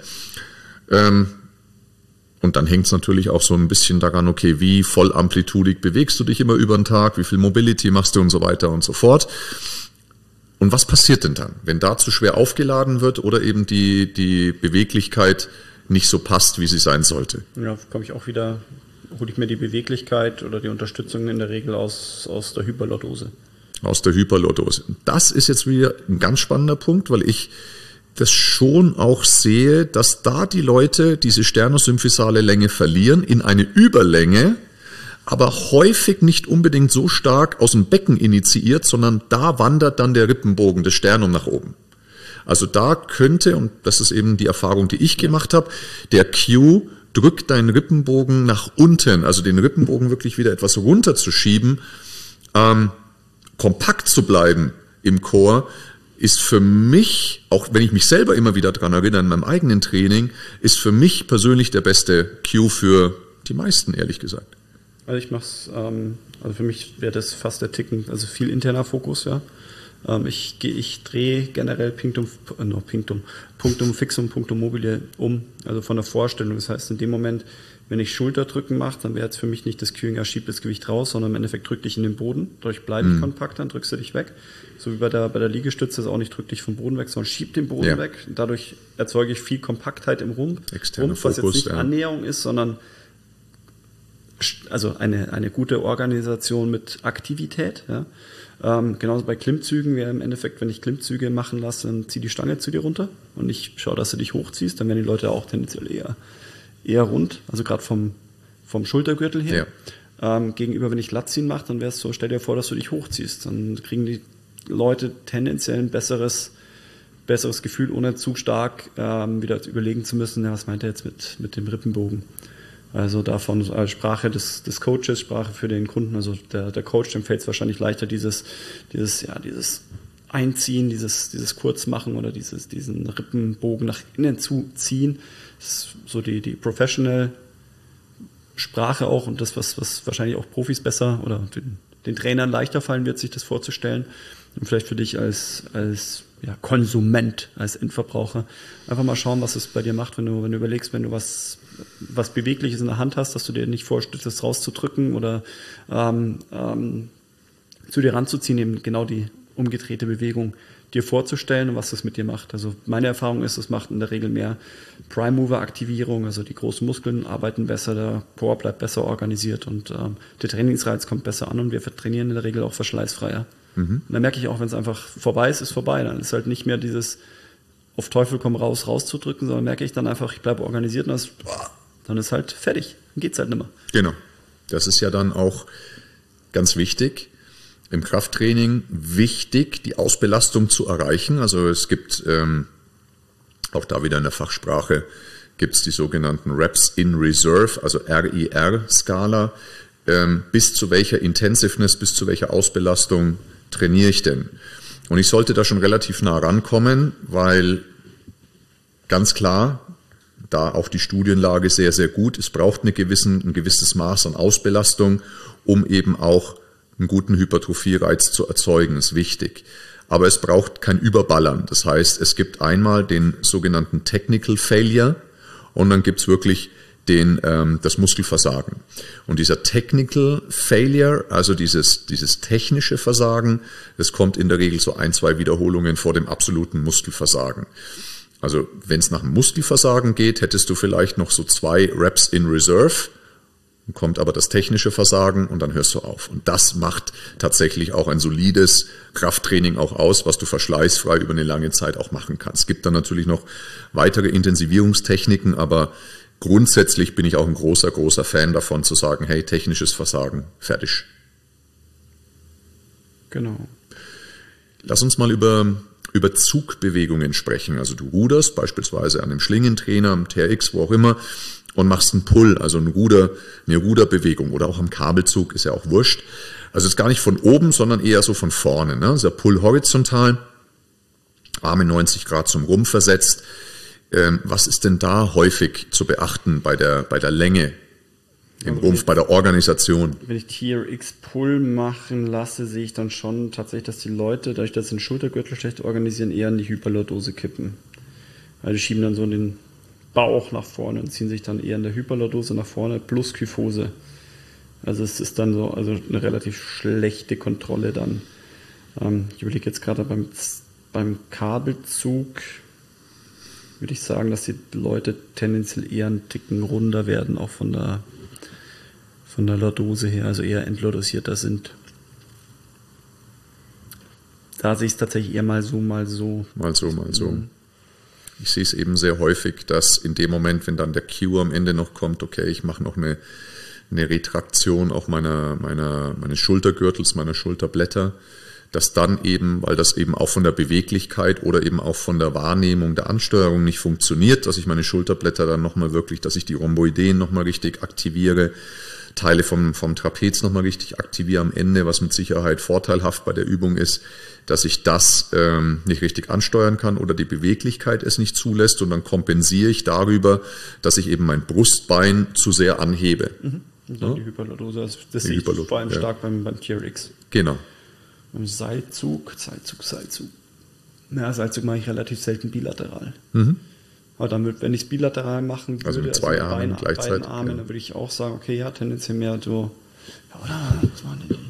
Und dann hängt es natürlich auch so ein bisschen daran, okay, wie vollamplitudig bewegst du dich immer über den Tag, wie viel Mobility machst du und so weiter und so fort. Und was passiert denn dann, wenn da zu schwer aufgeladen wird oder eben die Beweglichkeit nicht so passt, wie sie sein sollte? Ja, hole ich mir die Beweglichkeit oder die Unterstützung in der Regel aus der Hyperlordose. Aus der Hyperlordose. Das ist jetzt wieder ein ganz spannender Punkt, weil ich das schon auch sehe, dass da die Leute diese sternosymphysale Länge verlieren in eine Überlänge, aber häufig nicht unbedingt so stark aus dem Becken initiiert, sondern da wandert dann der Rippenbogen des Sternum nach oben. Also da könnte, und das ist eben die Erfahrung, die ich gemacht habe, der Cue drück deinen Rippenbogen nach unten, also den Rippenbogen wirklich wieder etwas runterzuschieben, kompakt zu bleiben im Core, ist für mich, auch wenn ich mich selber immer wieder daran erinnere, in meinem eigenen Training, ist für mich persönlich der beste Cue für die meisten, ehrlich gesagt. Also ich mache es, also für mich wäre das fast der Ticken, also viel interner Fokus, ja. Ich drehe generell Punctum fixum, Punctum mobile um, also von der Vorstellung. Das heißt, in dem Moment, wenn ich Schulterdrücken mache, dann wäre jetzt für mich nicht das Cueing, schiebt das Gewicht raus, sondern im Endeffekt drück dich in den Boden. Dadurch bleibe ich kompakt, dann drückst du dich weg. So wie bei der Liegestütze ist auch nicht drück dich vom Boden weg, sondern schieb den Boden weg. Dadurch erzeuge ich viel Kompaktheit im Rumpf. Externer was Fokus, jetzt nicht Annäherung ist, sondern also eine gute Organisation mit Aktivität. Ja. Genauso bei Klimmzügen wäre im Endeffekt, wenn ich Klimmzüge machen lasse, dann zieh die Stange zu dir runter und ich schaue, dass du dich hochziehst, dann werden die Leute auch tendenziell eher rund, also gerade vom Schultergürtel her. Ja. Gegenüber, wenn ich Latziehen mache, dann wäre es so, stell dir vor, dass du dich hochziehst. Dann kriegen die Leute tendenziell ein besseres Gefühl, ohne zu stark wieder überlegen zu müssen, ja, was meint er jetzt mit dem Rippenbogen. Also davon Sprache des Coaches, Sprache für den Kunden, also der Coach, dem fällt es wahrscheinlich leichter, dieses Einziehen, dieses Kurzmachen oder diesen Rippenbogen nach innen zu ziehen. Das ist so die Professional Sprache auch und das, was wahrscheinlich auch Profis besser oder den Trainern leichter fallen wird, sich das vorzustellen. Und vielleicht für dich als Konsument, als Endverbraucher, einfach mal schauen, was es bei dir macht, wenn du überlegst, wenn du was Bewegliches in der Hand hast, dass du dir nicht vorstellst, das rauszudrücken oder zu dir ranzuziehen, eben genau die umgedrehte Bewegung dir vorzustellen und was das mit dir macht. Also meine Erfahrung ist, es macht in der Regel mehr Prime-Mover-Aktivierung, also die großen Muskeln arbeiten besser, der Core bleibt besser organisiert und der Trainingsreiz kommt besser an und wir trainieren in der Regel auch verschleißfreier. Und dann merke ich auch, wenn es einfach vorbei ist, ist vorbei. Dann ist halt nicht mehr dieses auf Teufel komm rauszudrücken, sondern merke ich dann einfach, ich bleibe organisiert und dann ist halt fertig. Dann geht es halt nicht mehr. Genau. Das ist ja dann auch ganz wichtig. Im Krafttraining wichtig, die Ausbelastung zu erreichen. Also es gibt, auch da wieder in der Fachsprache, gibt es die sogenannten Reps in Reserve, also RIR-Skala. Bis zu welcher Intensiveness, bis zu welcher Ausbelastung trainiere ich denn? Und ich sollte da schon relativ nah rankommen, weil ganz klar, da auch die Studienlage sehr, sehr gut, es braucht ein gewisses Maß an Ausbelastung, um eben auch einen guten Hypertrophie-Reiz zu erzeugen, ist wichtig. Aber es braucht kein Überballern. Das heißt, es gibt einmal den sogenannten Technical Failure und dann gibt es wirklich das Muskelversagen. Und dieser Technical Failure, also dieses technische Versagen, das kommt in der Regel so 1-2 Wiederholungen vor dem absoluten Muskelversagen. Also wenn es nach dem Muskelversagen geht, hättest du vielleicht noch so 2 Reps in Reserve, dann kommt aber das technische Versagen und dann hörst du auf. Und das macht tatsächlich auch ein solides Krafttraining auch aus, was du verschleißfrei über eine lange Zeit auch machen kannst. Es gibt dann natürlich noch weitere Intensivierungstechniken, aber grundsätzlich bin ich auch ein großer Fan davon zu sagen, hey, technisches Versagen, fertig. Genau. Lass uns mal über Zugbewegungen sprechen. Also du ruderst beispielsweise an einem Schlingentrainer, am TRX, wo auch immer, und machst einen Pull, also eine Ruderbewegung oder auch am Kabelzug, ist ja auch wurscht. Also es ist gar nicht von oben, sondern eher so von vorne. Ne? Also der Pull horizontal, Arme 90 Grad zum Rumpf versetzt. Was ist denn da häufig zu beachten bei der Länge im Rumpf, bei der Organisation? Wenn ich TRX-Pull machen lasse, sehe ich dann schon tatsächlich, dass die Leute, dadurch, dass sie den Schultergürtel schlecht organisieren, eher in die Hyperlordose kippen. Also die schieben dann so den Bauch nach vorne und ziehen sich dann eher in der Hyperlordose nach vorne plus Kyphose. Also es ist dann so, also eine relativ schlechte Kontrolle dann. Ich überlege jetzt gerade beim Kabelzug, würde ich sagen, dass die Leute tendenziell eher einen Ticken runder werden, auch von der Lordose her, also eher entlordosierter sind. Da sehe ich es tatsächlich eher mal so. Mal so. Ich sehe es eben sehr häufig, dass in dem Moment, wenn dann der Cue am Ende noch kommt, okay, ich mache noch eine Retraktion auch meines Schultergürtels, meiner Schulterblätter, dass dann eben, weil das eben auch von der Beweglichkeit oder eben auch von der Wahrnehmung der Ansteuerung nicht funktioniert, dass ich meine Schulterblätter dann nochmal wirklich, dass ich die Rhomboideen nochmal richtig aktiviere, Teile vom Trapez nochmal richtig aktiviere am Ende, was mit Sicherheit vorteilhaft bei der Übung ist, dass ich das nicht richtig ansteuern kann oder die Beweglichkeit es nicht zulässt, und dann kompensiere ich darüber, dass ich eben mein Brustbein zu sehr anhebe. Und dann die Hyperlordose, also das sehe ich vor allem stark beim TRX. Genau. Beim Seilzug. Seilzug mache ich relativ selten bilateral. Aber dann, wenn ich es bilateral machen würde, also mit zwei Armen gleichzeitig, beiden Armen, dann würde ich auch sagen, okay, ja, tendenziell mehr so, ja, oder? Was waren denn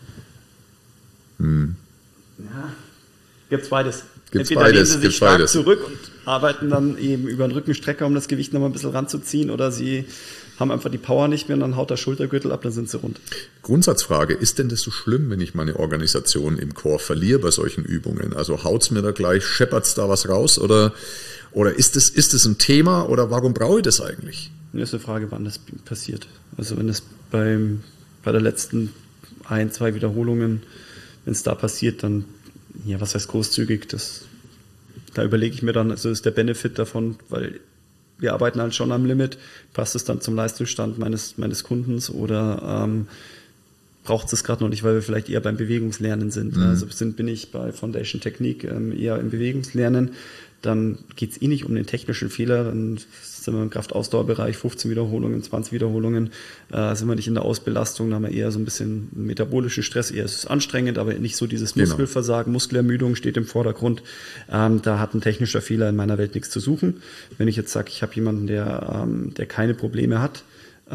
die? Ja, gibt's beides. Entweder lehnen sie sich stark zurück und arbeiten dann eben über den Rückenstrecker, um das Gewicht nochmal ein bisschen ranzuziehen, oder sie haben einfach die Power nicht mehr und dann haut der Schultergürtel ab, dann sind sie rund. Grundsatzfrage, ist denn das so schlimm, wenn ich meine Organisation im Core verliere bei solchen Übungen? Also haut's mir da gleich, scheppert's da was raus, oder ist es ein Thema, oder warum brauche ich das eigentlich? Das ist eine Frage, wann das passiert. Also wenn es bei der letzten 1-2 Wiederholungen, wenn es da passiert, dann, ja, was heißt großzügig, da überlege ich mir dann, also ist der Benefit davon, weil wir arbeiten halt schon am Limit, passt es dann zum Leistungsstand meines Kundens, oder braucht es gerade noch nicht, weil wir vielleicht eher beim Bewegungslernen sind. Also bin ich bei Foundation Technik eher im Bewegungslernen, dann geht es nicht um den technischen Fehler, dann sind wir im Kraftausdauerbereich, 15 Wiederholungen, 20 Wiederholungen, sind wir nicht in der Ausbelastung, da haben wir eher so ein bisschen metabolischen Stress, eher ist es anstrengend, aber nicht so dieses Muskelversagen, Muskelermüdung steht im Vordergrund. Da hat ein technischer Fehler in meiner Welt nichts zu suchen. Wenn ich jetzt sage, ich habe jemanden, der keine Probleme hat,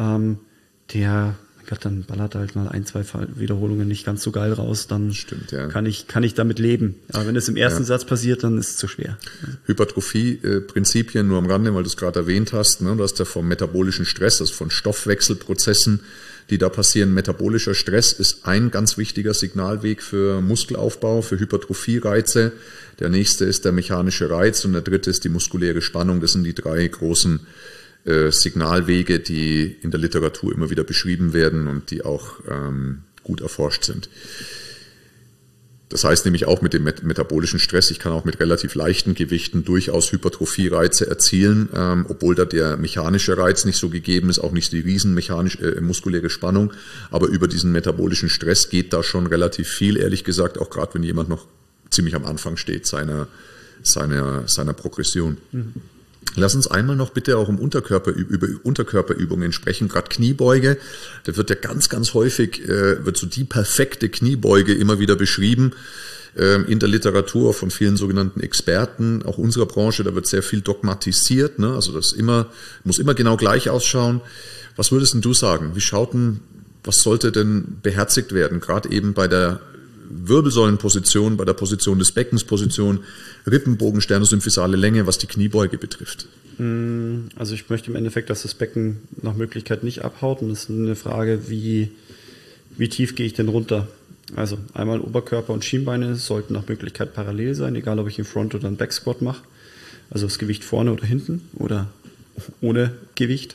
dann ballert halt mal 1-2 Wiederholungen nicht ganz so geil raus, dann stimmt, ja. kann ich damit leben. Aber wenn es im ersten Satz passiert, dann ist es zu schwer. Hypertrophie-Prinzipien nur am Rande, weil du es gerade erwähnt hast, ne? Du hast ja vom metabolischen Stress, also von Stoffwechselprozessen, die da passieren. Metabolischer Stress ist ein ganz wichtiger Signalweg für Muskelaufbau, für Hypertrophie-Reize. Der nächste ist der mechanische Reiz und der dritte ist die muskuläre Spannung. Das sind die 3 großen Signalwege, die in der Literatur immer wieder beschrieben werden und die auch gut erforscht sind. Das heißt nämlich auch mit dem metabolischen Stress, ich kann auch mit relativ leichten Gewichten durchaus Hypertrophie-Reize erzielen, obwohl da der mechanische Reiz nicht so gegeben ist, auch nicht die riesen muskuläre Spannung, aber über diesen metabolischen Stress geht da schon relativ viel, ehrlich gesagt, auch gerade wenn jemand noch ziemlich am Anfang steht seiner Progression. Lass uns einmal noch bitte auch über Unterkörperübungen sprechen, gerade Kniebeuge. Da wird ja ganz, ganz häufig wird so die perfekte Kniebeuge immer wieder beschrieben in der Literatur von vielen sogenannten Experten, auch unserer Branche. Da wird sehr viel dogmatisiert, ne? Also das muss immer genau gleich ausschauen. Was würdest denn du sagen? Was sollte denn beherzigt werden, gerade eben bei der Wirbelsäulenposition, bei der Position des Beckens, Position Rippenbogen, sternosymphysale Länge, was die Kniebeuge betrifft? Also ich möchte im Endeffekt, dass das Becken nach Möglichkeit nicht abhaut, und das ist eine Frage, wie tief gehe ich denn runter? Also einmal Oberkörper und Schienbeine sollten nach Möglichkeit parallel sein, egal ob ich einen Front- oder einen Backsquat mache. Also das Gewicht vorne oder hinten oder ohne Gewicht.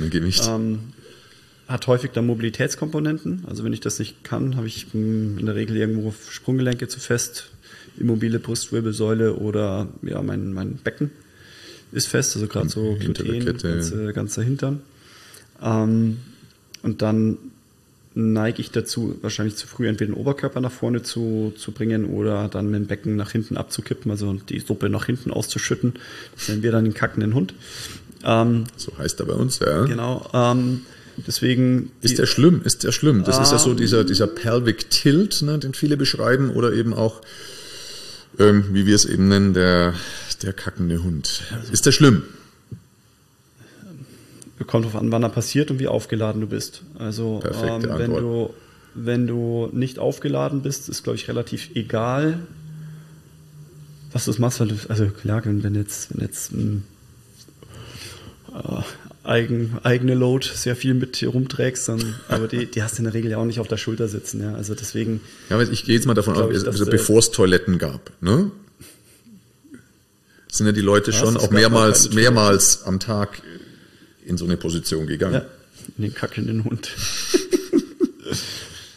Hat häufig dann Mobilitätskomponenten. Also wenn ich das nicht kann, habe ich in der Regel irgendwo Sprunggelenke zu fest, immobile Brustwirbelsäule oder ja, mein Becken ist fest, also gerade so Gluten, ganzer Hintern. Und dann neige ich dazu, wahrscheinlich zu früh entweder den Oberkörper nach vorne zu bringen oder dann mit dem Becken nach hinten abzukippen, also die Suppe nach hinten auszuschütten. Das nennen wir dann den kackenden Hund. So heißt er bei uns, ja. Genau. Deswegen ist der schlimm? Das ist ja so dieser Pelvic Tilt, ne, den viele beschreiben, oder eben auch, wie wir es eben nennen, der kackende Hund. Ist der schlimm? Kommt drauf an, wann er passiert und wie aufgeladen du bist. Also wenn du nicht aufgeladen bist, ist, glaube ich, relativ egal, was du machst. Also klar, wenn jetzt eigene Load sehr viel mit hier rumträgst, aber die hast du in der Regel ja auch nicht auf der Schulter sitzen. Ja? Also deswegen. Ja, aber ich gehe jetzt mal davon aus, also bevor es Toiletten gab, ne? Sind ja die Leute schon auch mehrmals am Tag in so eine Position gegangen. Ja, in den kackenden Hund.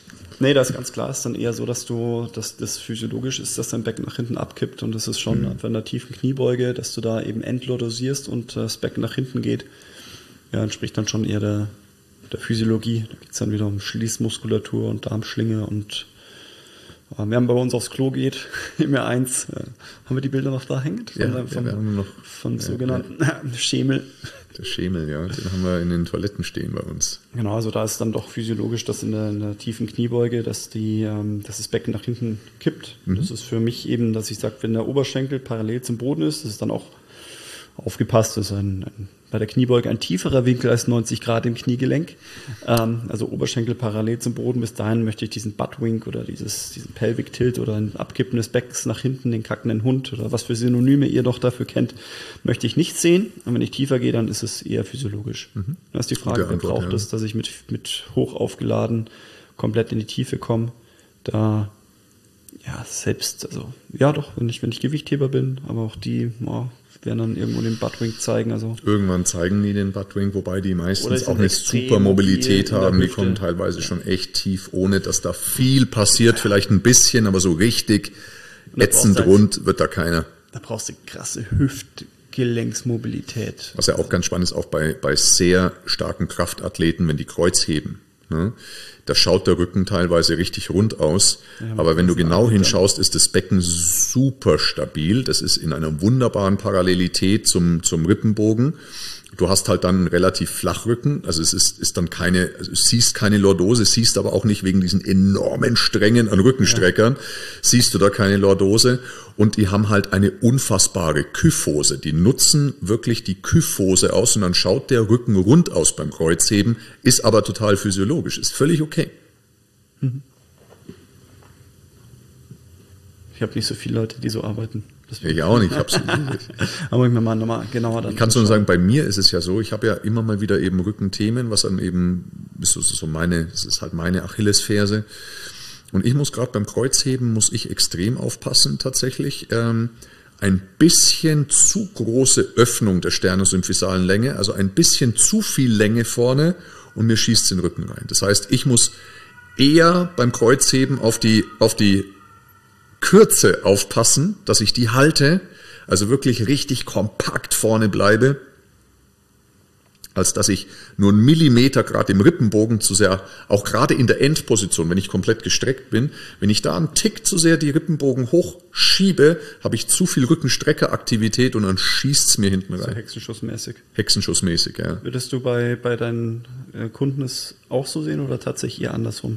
Nee, das ist ganz klar. Es ist dann eher so, dass das physiologisch ist, dass dein Becken nach hinten abkippt. Und das ist schon einfach in der tiefen Kniebeuge, dass du da eben endlordosierst und das Becken nach hinten geht. Ja, entspricht dann schon eher der Physiologie. Da geht es dann wieder um Schließmuskulatur und Darmschlinge. Und wir haben bei uns aufs Klo geht, im Jahr 1, haben wir die Bilder noch da hängen? Von sogenannten Schemel. Der Schemel, ja, den haben wir in den Toiletten stehen bei uns. Genau, also da ist dann doch physiologisch, dass in der tiefen Kniebeuge, dass das Becken nach hinten kippt. Das ist für mich eben, dass ich sage, wenn der Oberschenkel parallel zum Boden ist, das ist dann auch aufgepasst, das ist bei der Kniebeuge ein tieferer Winkel als 90 Grad im Kniegelenk. Also Oberschenkel parallel zum Boden. Bis dahin möchte ich diesen Buttwink oder diesen Pelvic Tilt oder ein Abkippen des Beckens nach hinten, den kackenden Hund oder was für Synonyme ihr doch dafür kennt, möchte ich nicht sehen. Und wenn ich tiefer gehe, dann ist es eher physiologisch. Da ist die Frage, wer braucht es, dass ich mit hoch aufgeladen komplett in die Tiefe komme. Da, ja, selbst, also, ja doch, wenn ich Gewichtheber bin, aber auch die, werden dann irgendwo den Buttwink zeigen. Also irgendwann zeigen die den Buttwink, wobei die meistens auch eine super Mobilität haben. Die kommen teilweise schon echt tief, ohne dass da viel passiert. Vielleicht ein bisschen, aber so richtig ätzend rund wird da keiner. Da brauchst du krasse Hüftgelenksmobilität. Was ja auch ganz spannend ist, auch bei sehr starken Kraftathleten, wenn die Kreuz heben. Ne? Da schaut der Rücken teilweise richtig rund aus. Ja, aber wenn du genau hinschaust, ist das Becken super stabil. Das ist in einer wunderbaren Parallelität zum Rippenbogen. Du hast halt dann einen relativ Flachrücken. Also es ist dann du siehst keine Lordose, siehst aber auch nicht wegen diesen enormen Strängen an Rückenstreckern, siehst du da keine Lordose. Und die haben halt eine unfassbare Kyphose. Die nutzen wirklich die Kyphose aus und dann schaut der Rücken rund aus beim Kreuzheben, ist aber total physiologisch, ist völlig okay. Ich habe nicht so viele Leute, die so arbeiten. Ich auch nicht, absolut nicht. Aber ich mir mal nochmal genauer dann. Ich kann nur sagen, bei mir ist es ja so, ich habe ja immer mal wieder eben Rückenthemen, was dann eben, das ist halt meine Achillesferse. Und ich muss gerade beim Kreuzheben, muss ich extrem aufpassen tatsächlich. Ein bisschen zu große Öffnung der sternosymphysalen Länge, also ein bisschen zu viel Länge vorne und mir schießt es in den Rücken rein. Das heißt, ich muss eher beim Kreuzheben auf die Kürze aufpassen, dass ich die halte, also wirklich richtig kompakt vorne bleibe, als dass ich nur einen Millimeter gerade im Rippenbogen zu sehr, auch gerade in der Endposition, wenn ich komplett gestreckt bin, wenn ich da einen Tick zu sehr die Rippenbogen hochschiebe, habe ich zu viel Rückenstreckeraktivität und dann schießt es mir hinten rein. Also hexenschussmäßig. Hexenschussmäßig, ja. Würdest du bei deinen Kunden es auch so sehen oder tatsächlich eher andersrum?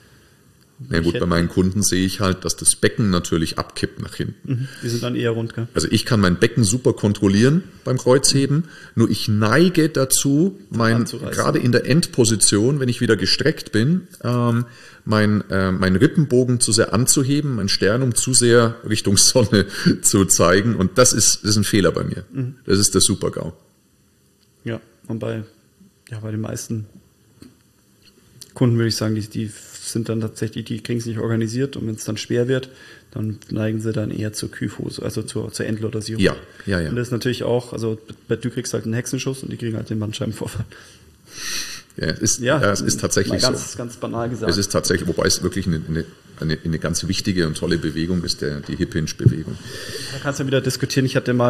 Ja gut, bei meinen Kunden sehe ich halt, dass das Becken natürlich abkippt nach hinten. Die sind dann eher rund, gell? Also ich kann mein Becken super kontrollieren beim Kreuzheben, nur ich neige dazu, gerade in der Endposition, wenn ich wieder gestreckt bin, mein Rippenbogen zu sehr anzuheben, mein Sternum zu sehr Richtung Sonne zu zeigen und das ist ein Fehler bei mir. Das ist der Super-GAU. Ja, und bei den meisten Kunden würde ich sagen, die sind dann tatsächlich, die kriegen es nicht organisiert und wenn es dann schwer wird, dann neigen sie dann eher zur Kyphose, also zur Endlordosierung. Ja. Und das ist natürlich auch, also du kriegst halt einen Hexenschuss und die kriegen halt den Bandscheibenvorfall. Ja, es ist tatsächlich so. Ganz banal gesagt. Es ist tatsächlich, wobei es wirklich eine ganz wichtige und tolle Bewegung ist, die Hip-Hinge-Bewegung. Da kannst du wieder diskutieren.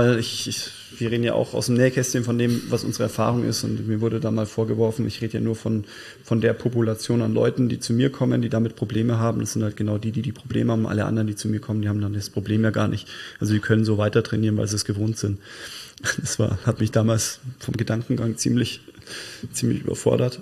Wir reden ja auch aus dem Nähkästchen von dem, was unsere Erfahrung ist und mir wurde da mal vorgeworfen, ich rede ja nur von der Population an Leuten, die zu mir kommen, die damit Probleme haben. Das sind halt genau die Probleme haben. Alle anderen, die zu mir kommen, die haben dann das Problem ja gar nicht. Also die können so weiter trainieren, weil sie es gewohnt sind. Hat mich damals vom Gedankengang ziemlich überfordert.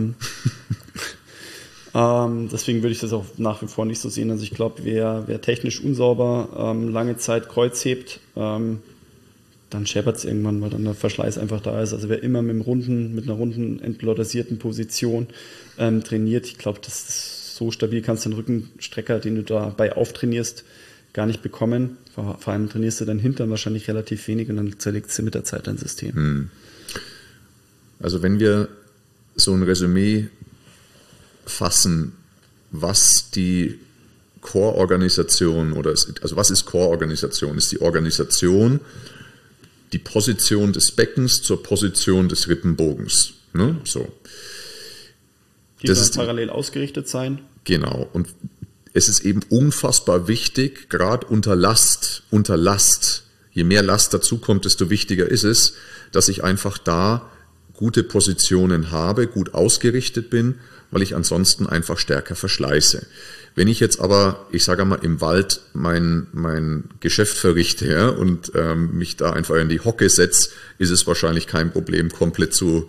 Deswegen würde ich das auch nach wie vor nicht so sehen. Also ich glaube, wer technisch unsauber lange Zeit Kreuz hebt, dann scheppert es irgendwann, weil dann der Verschleiß einfach da ist. Also wer immer mit einer runden, entlordisierten Position trainiert, ich glaube, das ist so stabil, kannst du den Rückenstrecker, den du dabei auftrainierst, gar nicht bekommen. Vor allem trainierst du deinen Hintern wahrscheinlich relativ wenig und dann zerlegst du mit der Zeit dein System. Also wenn wir so ein Resümee fassen, was die Core-Organisation was ist Core-Organisation? Ist die Organisation die Position des Beckens zur Position des Rippenbogens. Ne? So. Die sollen parallel ausgerichtet sein. Genau. Und es ist eben unfassbar wichtig, gerade unter Last, je mehr Last dazukommt, desto wichtiger ist es, dass ich einfach da gute Positionen habe, gut ausgerichtet bin, weil ich ansonsten einfach stärker verschleiße. Wenn ich jetzt aber, ich sage mal, im Wald mein Geschäft verrichte, ja, und mich da einfach in die Hocke setze, ist es wahrscheinlich kein Problem, komplett zu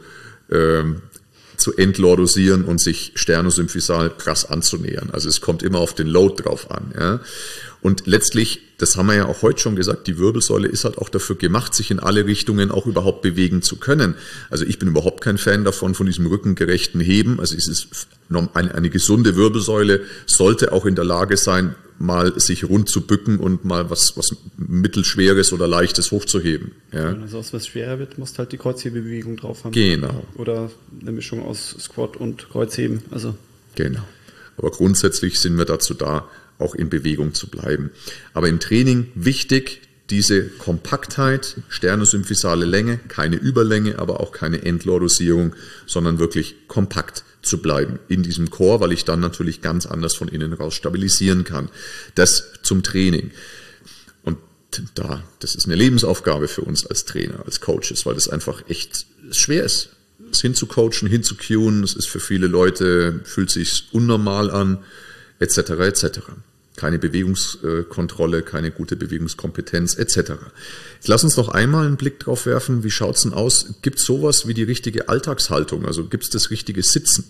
entlordosieren und sich Sternusymphysal krass anzunähern. Also es kommt immer auf den Load drauf an. Ja. Und letztlich, das haben wir ja auch heute schon gesagt, die Wirbelsäule ist halt auch dafür gemacht, sich in alle Richtungen auch überhaupt bewegen zu können. Also ich bin überhaupt kein Fan davon, von diesem rückengerechten Heben. Also es ist eine gesunde Wirbelsäule, sollte auch in der Lage sein, mal sich rund zu bücken und mal was mittelschweres oder leichtes hochzuheben. Ja. Wenn also was schwerer wird, musst halt die Kreuzhebebewegung drauf haben. Genau. Oder eine Mischung aus Squat und Kreuzheben. Also. Genau. Aber grundsätzlich sind wir dazu da, auch in Bewegung zu bleiben. Aber im Training wichtig, diese Kompaktheit, sternusymphysale Länge, keine Überlänge, aber auch keine Entlordosierung, sondern wirklich kompakt zu bleiben in diesem Core, weil ich dann natürlich ganz anders von innen raus stabilisieren kann. Das zum Training. Und das ist eine Lebensaufgabe für uns als Trainer, als Coaches, weil das einfach echt schwer ist. Es hinzucoachen, hinzucueen, es ist für viele Leute, fühlt sich unnormal an, etc. etc. Keine Bewegungskontrolle, keine gute Bewegungskompetenz, etc. Jetzt lass uns noch einmal einen Blick drauf werfen, wie schaut's denn aus? Gibt es sowas wie die richtige Alltagshaltung? Also gibt es das richtige Sitzen?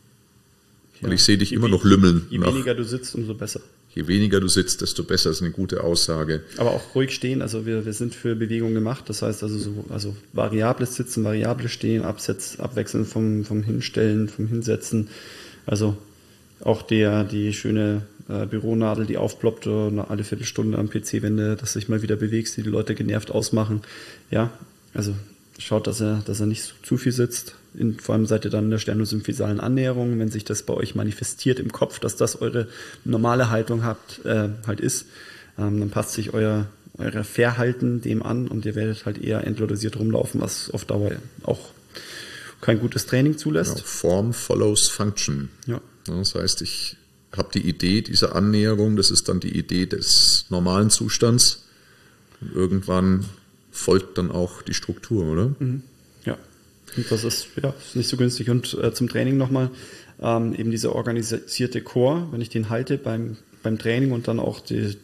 Ja, weil ich sehe dich immer noch lümmeln. Je weniger du sitzt, umso besser. Je weniger du sitzt, desto besser, ist eine gute Aussage. Aber auch ruhig stehen, also wir sind für Bewegung gemacht, das heißt also variables Sitzen, variables Stehen, abwechseln vom Hinstellen, vom Hinsetzen, also auch die schöne Büronadel, die aufploppt alle Viertelstunde am PC, wenn du das sich mal wieder bewegst, die Leute genervt ausmachen. Ja, also schaut, dass er nicht zu viel sitzt. Vor allem seid ihr dann in der sternusymphysalen Annäherung, wenn sich das bei euch manifestiert im Kopf, dass das eure normale Haltung halt ist, dann passt sich euer Verhalten dem an und ihr werdet halt eher entlordosiert rumlaufen, was auf Dauer auch kein gutes Training zulässt. Genau, Form follows Function. Ja. Das heißt, ich habe die Idee dieser Annäherung, das ist dann die Idee des normalen Zustands. Und irgendwann folgt dann auch die Struktur, oder? Mhm. Ja, und das ist nicht so günstig. Und zum Training nochmal, eben dieser organisierte Core, wenn ich den halte beim Training und dann auch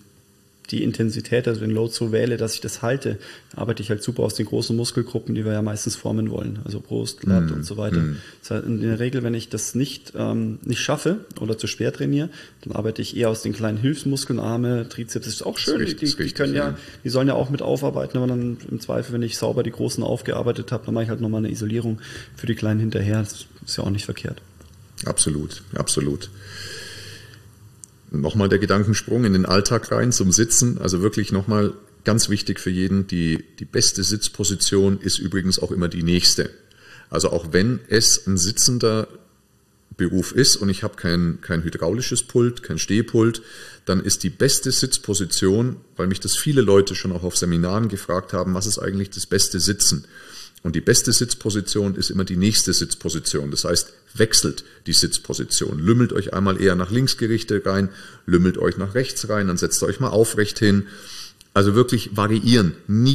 die Intensität, also den Load so wähle, dass ich das halte, arbeite ich halt super aus den großen Muskelgruppen, die wir ja meistens formen wollen, also Brust, Lat und so weiter. Das heißt, in der Regel, wenn ich das nicht schaffe oder zu schwer trainiere, dann arbeite ich eher aus den kleinen Hilfsmuskeln, Arme, Trizeps, das ist auch schön, die sollen ja auch mit aufarbeiten, aber dann im Zweifel, wenn ich sauber die großen aufgearbeitet habe, dann mache ich halt nochmal eine Isolierung für die kleinen hinterher, das ist ja auch nicht verkehrt. Absolut, absolut. Nochmal der Gedankensprung in den Alltag rein zum Sitzen. Also wirklich nochmal ganz wichtig für jeden, die beste Sitzposition ist übrigens auch immer die nächste. Also auch wenn es ein sitzender Beruf ist und ich habe kein hydraulisches Pult, kein Stehpult, dann ist die beste Sitzposition, weil mich das viele Leute schon auch auf Seminaren gefragt haben, was ist eigentlich das beste Sitzen? Und die beste Sitzposition ist immer die nächste Sitzposition. Das heißt, wechselt die Sitzposition. Lümmelt euch einmal eher nach links gerichtet rein, lümmelt euch nach rechts rein, dann setzt euch mal aufrecht hin. Also wirklich variieren.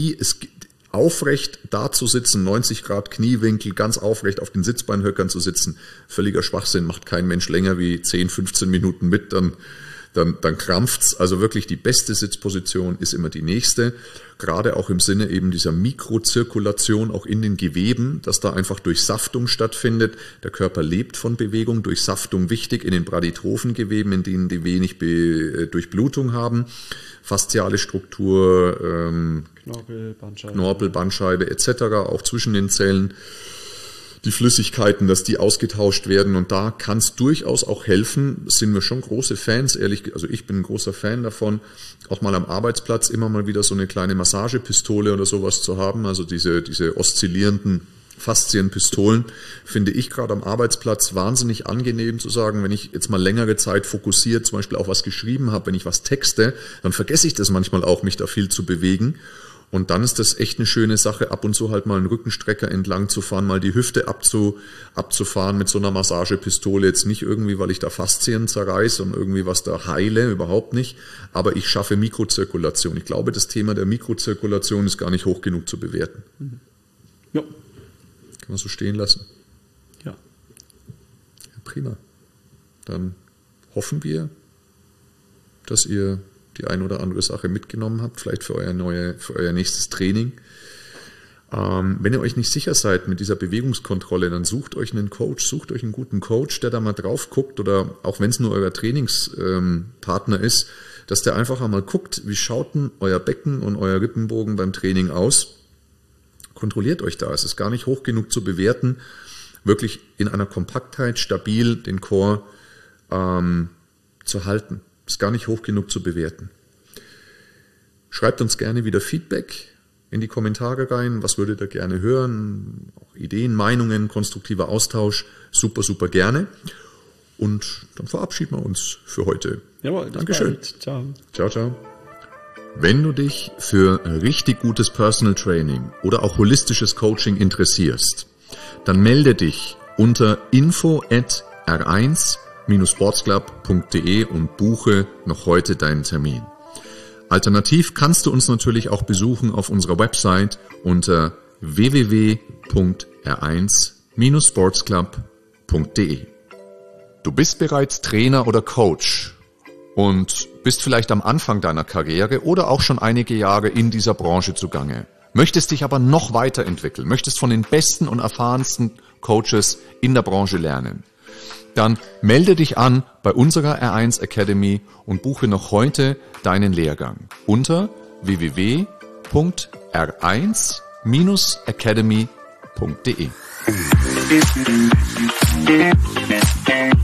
Aufrecht da zu sitzen, 90 Grad Kniewinkel, ganz aufrecht auf den Sitzbeinhöckern zu sitzen, völliger Schwachsinn, macht kein Mensch länger wie 10, 15 Minuten mit, dann krampft's. Also wirklich die beste Sitzposition ist immer die nächste. Gerade auch im Sinne eben dieser Mikrozirkulation auch in den Geweben, dass da einfach Durchsaftung stattfindet. Der Körper lebt von Bewegung, Durchsaftung wichtig in den Bradytrophengeweben, in denen die wenig Durchblutung haben. Fasziale Struktur, Knorpel, Bandscheibe etc., auch zwischen den Zellen. Die Flüssigkeiten, dass die ausgetauscht werden und da kann es durchaus auch helfen, sind wir schon große Fans, also ich bin ein großer Fan davon, auch mal am Arbeitsplatz immer mal wieder so eine kleine Massagepistole oder sowas zu haben, also diese oszillierenden Faszienpistolen, finde ich gerade am Arbeitsplatz wahnsinnig angenehm zu sagen, wenn ich jetzt mal längere Zeit fokussiert, zum Beispiel auch was geschrieben habe, wenn ich was texte, dann vergesse ich das manchmal auch, mich da viel zu bewegen. Und dann ist das echt eine schöne Sache, ab und zu halt mal einen Rückenstrecker entlang zu fahren, mal die Hüfte abzufahren mit so einer Massagepistole. Jetzt nicht irgendwie, weil ich da Faszien zerreiße und irgendwie was da heile, überhaupt nicht. Aber ich schaffe Mikrozirkulation. Ich glaube, das Thema der Mikrozirkulation ist gar nicht hoch genug zu bewerten. Ja. Kann man so stehen lassen. Ja. Prima. Dann hoffen wir, dass ihr die ein oder andere Sache mitgenommen habt, vielleicht für euer nächstes Training. Wenn ihr euch nicht sicher seid mit dieser Bewegungskontrolle, dann sucht euch einen Coach, sucht euch einen guten Coach, der da mal drauf guckt, oder auch wenn es nur euer Trainingspartner ist, dass der einfach einmal guckt, wie schaut denn euer Becken und euer Rippenbogen beim Training aus. Kontrolliert euch da. Es ist gar nicht hoch genug zu bewerten, wirklich in einer Kompaktheit stabil den Core zu halten. Ist gar nicht hoch genug zu bewerten. Schreibt uns gerne wieder Feedback in die Kommentare rein. Was würdet ihr gerne hören? Auch Ideen, Meinungen, konstruktiver Austausch. Super, super gerne. Und dann verabschieden wir uns für heute. Jawohl, Dankeschön. Ciao. Ciao, ciao. Wenn du dich für richtig gutes Personal Training oder auch holistisches Coaching interessierst, dann melde dich unter info@r1-sportsclub.de und buche noch heute deinen Termin. Alternativ kannst du uns natürlich auch besuchen auf unserer Website unter www.r1-sportsclub.de. Du bist bereits Trainer oder Coach und bist vielleicht am Anfang deiner Karriere oder auch schon einige Jahre in dieser Branche zugange. Möchtest dich aber noch weiterentwickeln, möchtest von den besten und erfahrensten Coaches in der Branche lernen. Dann melde dich an bei unserer R1 Academy und buche noch heute deinen Lehrgang unter www.r1-academy.de.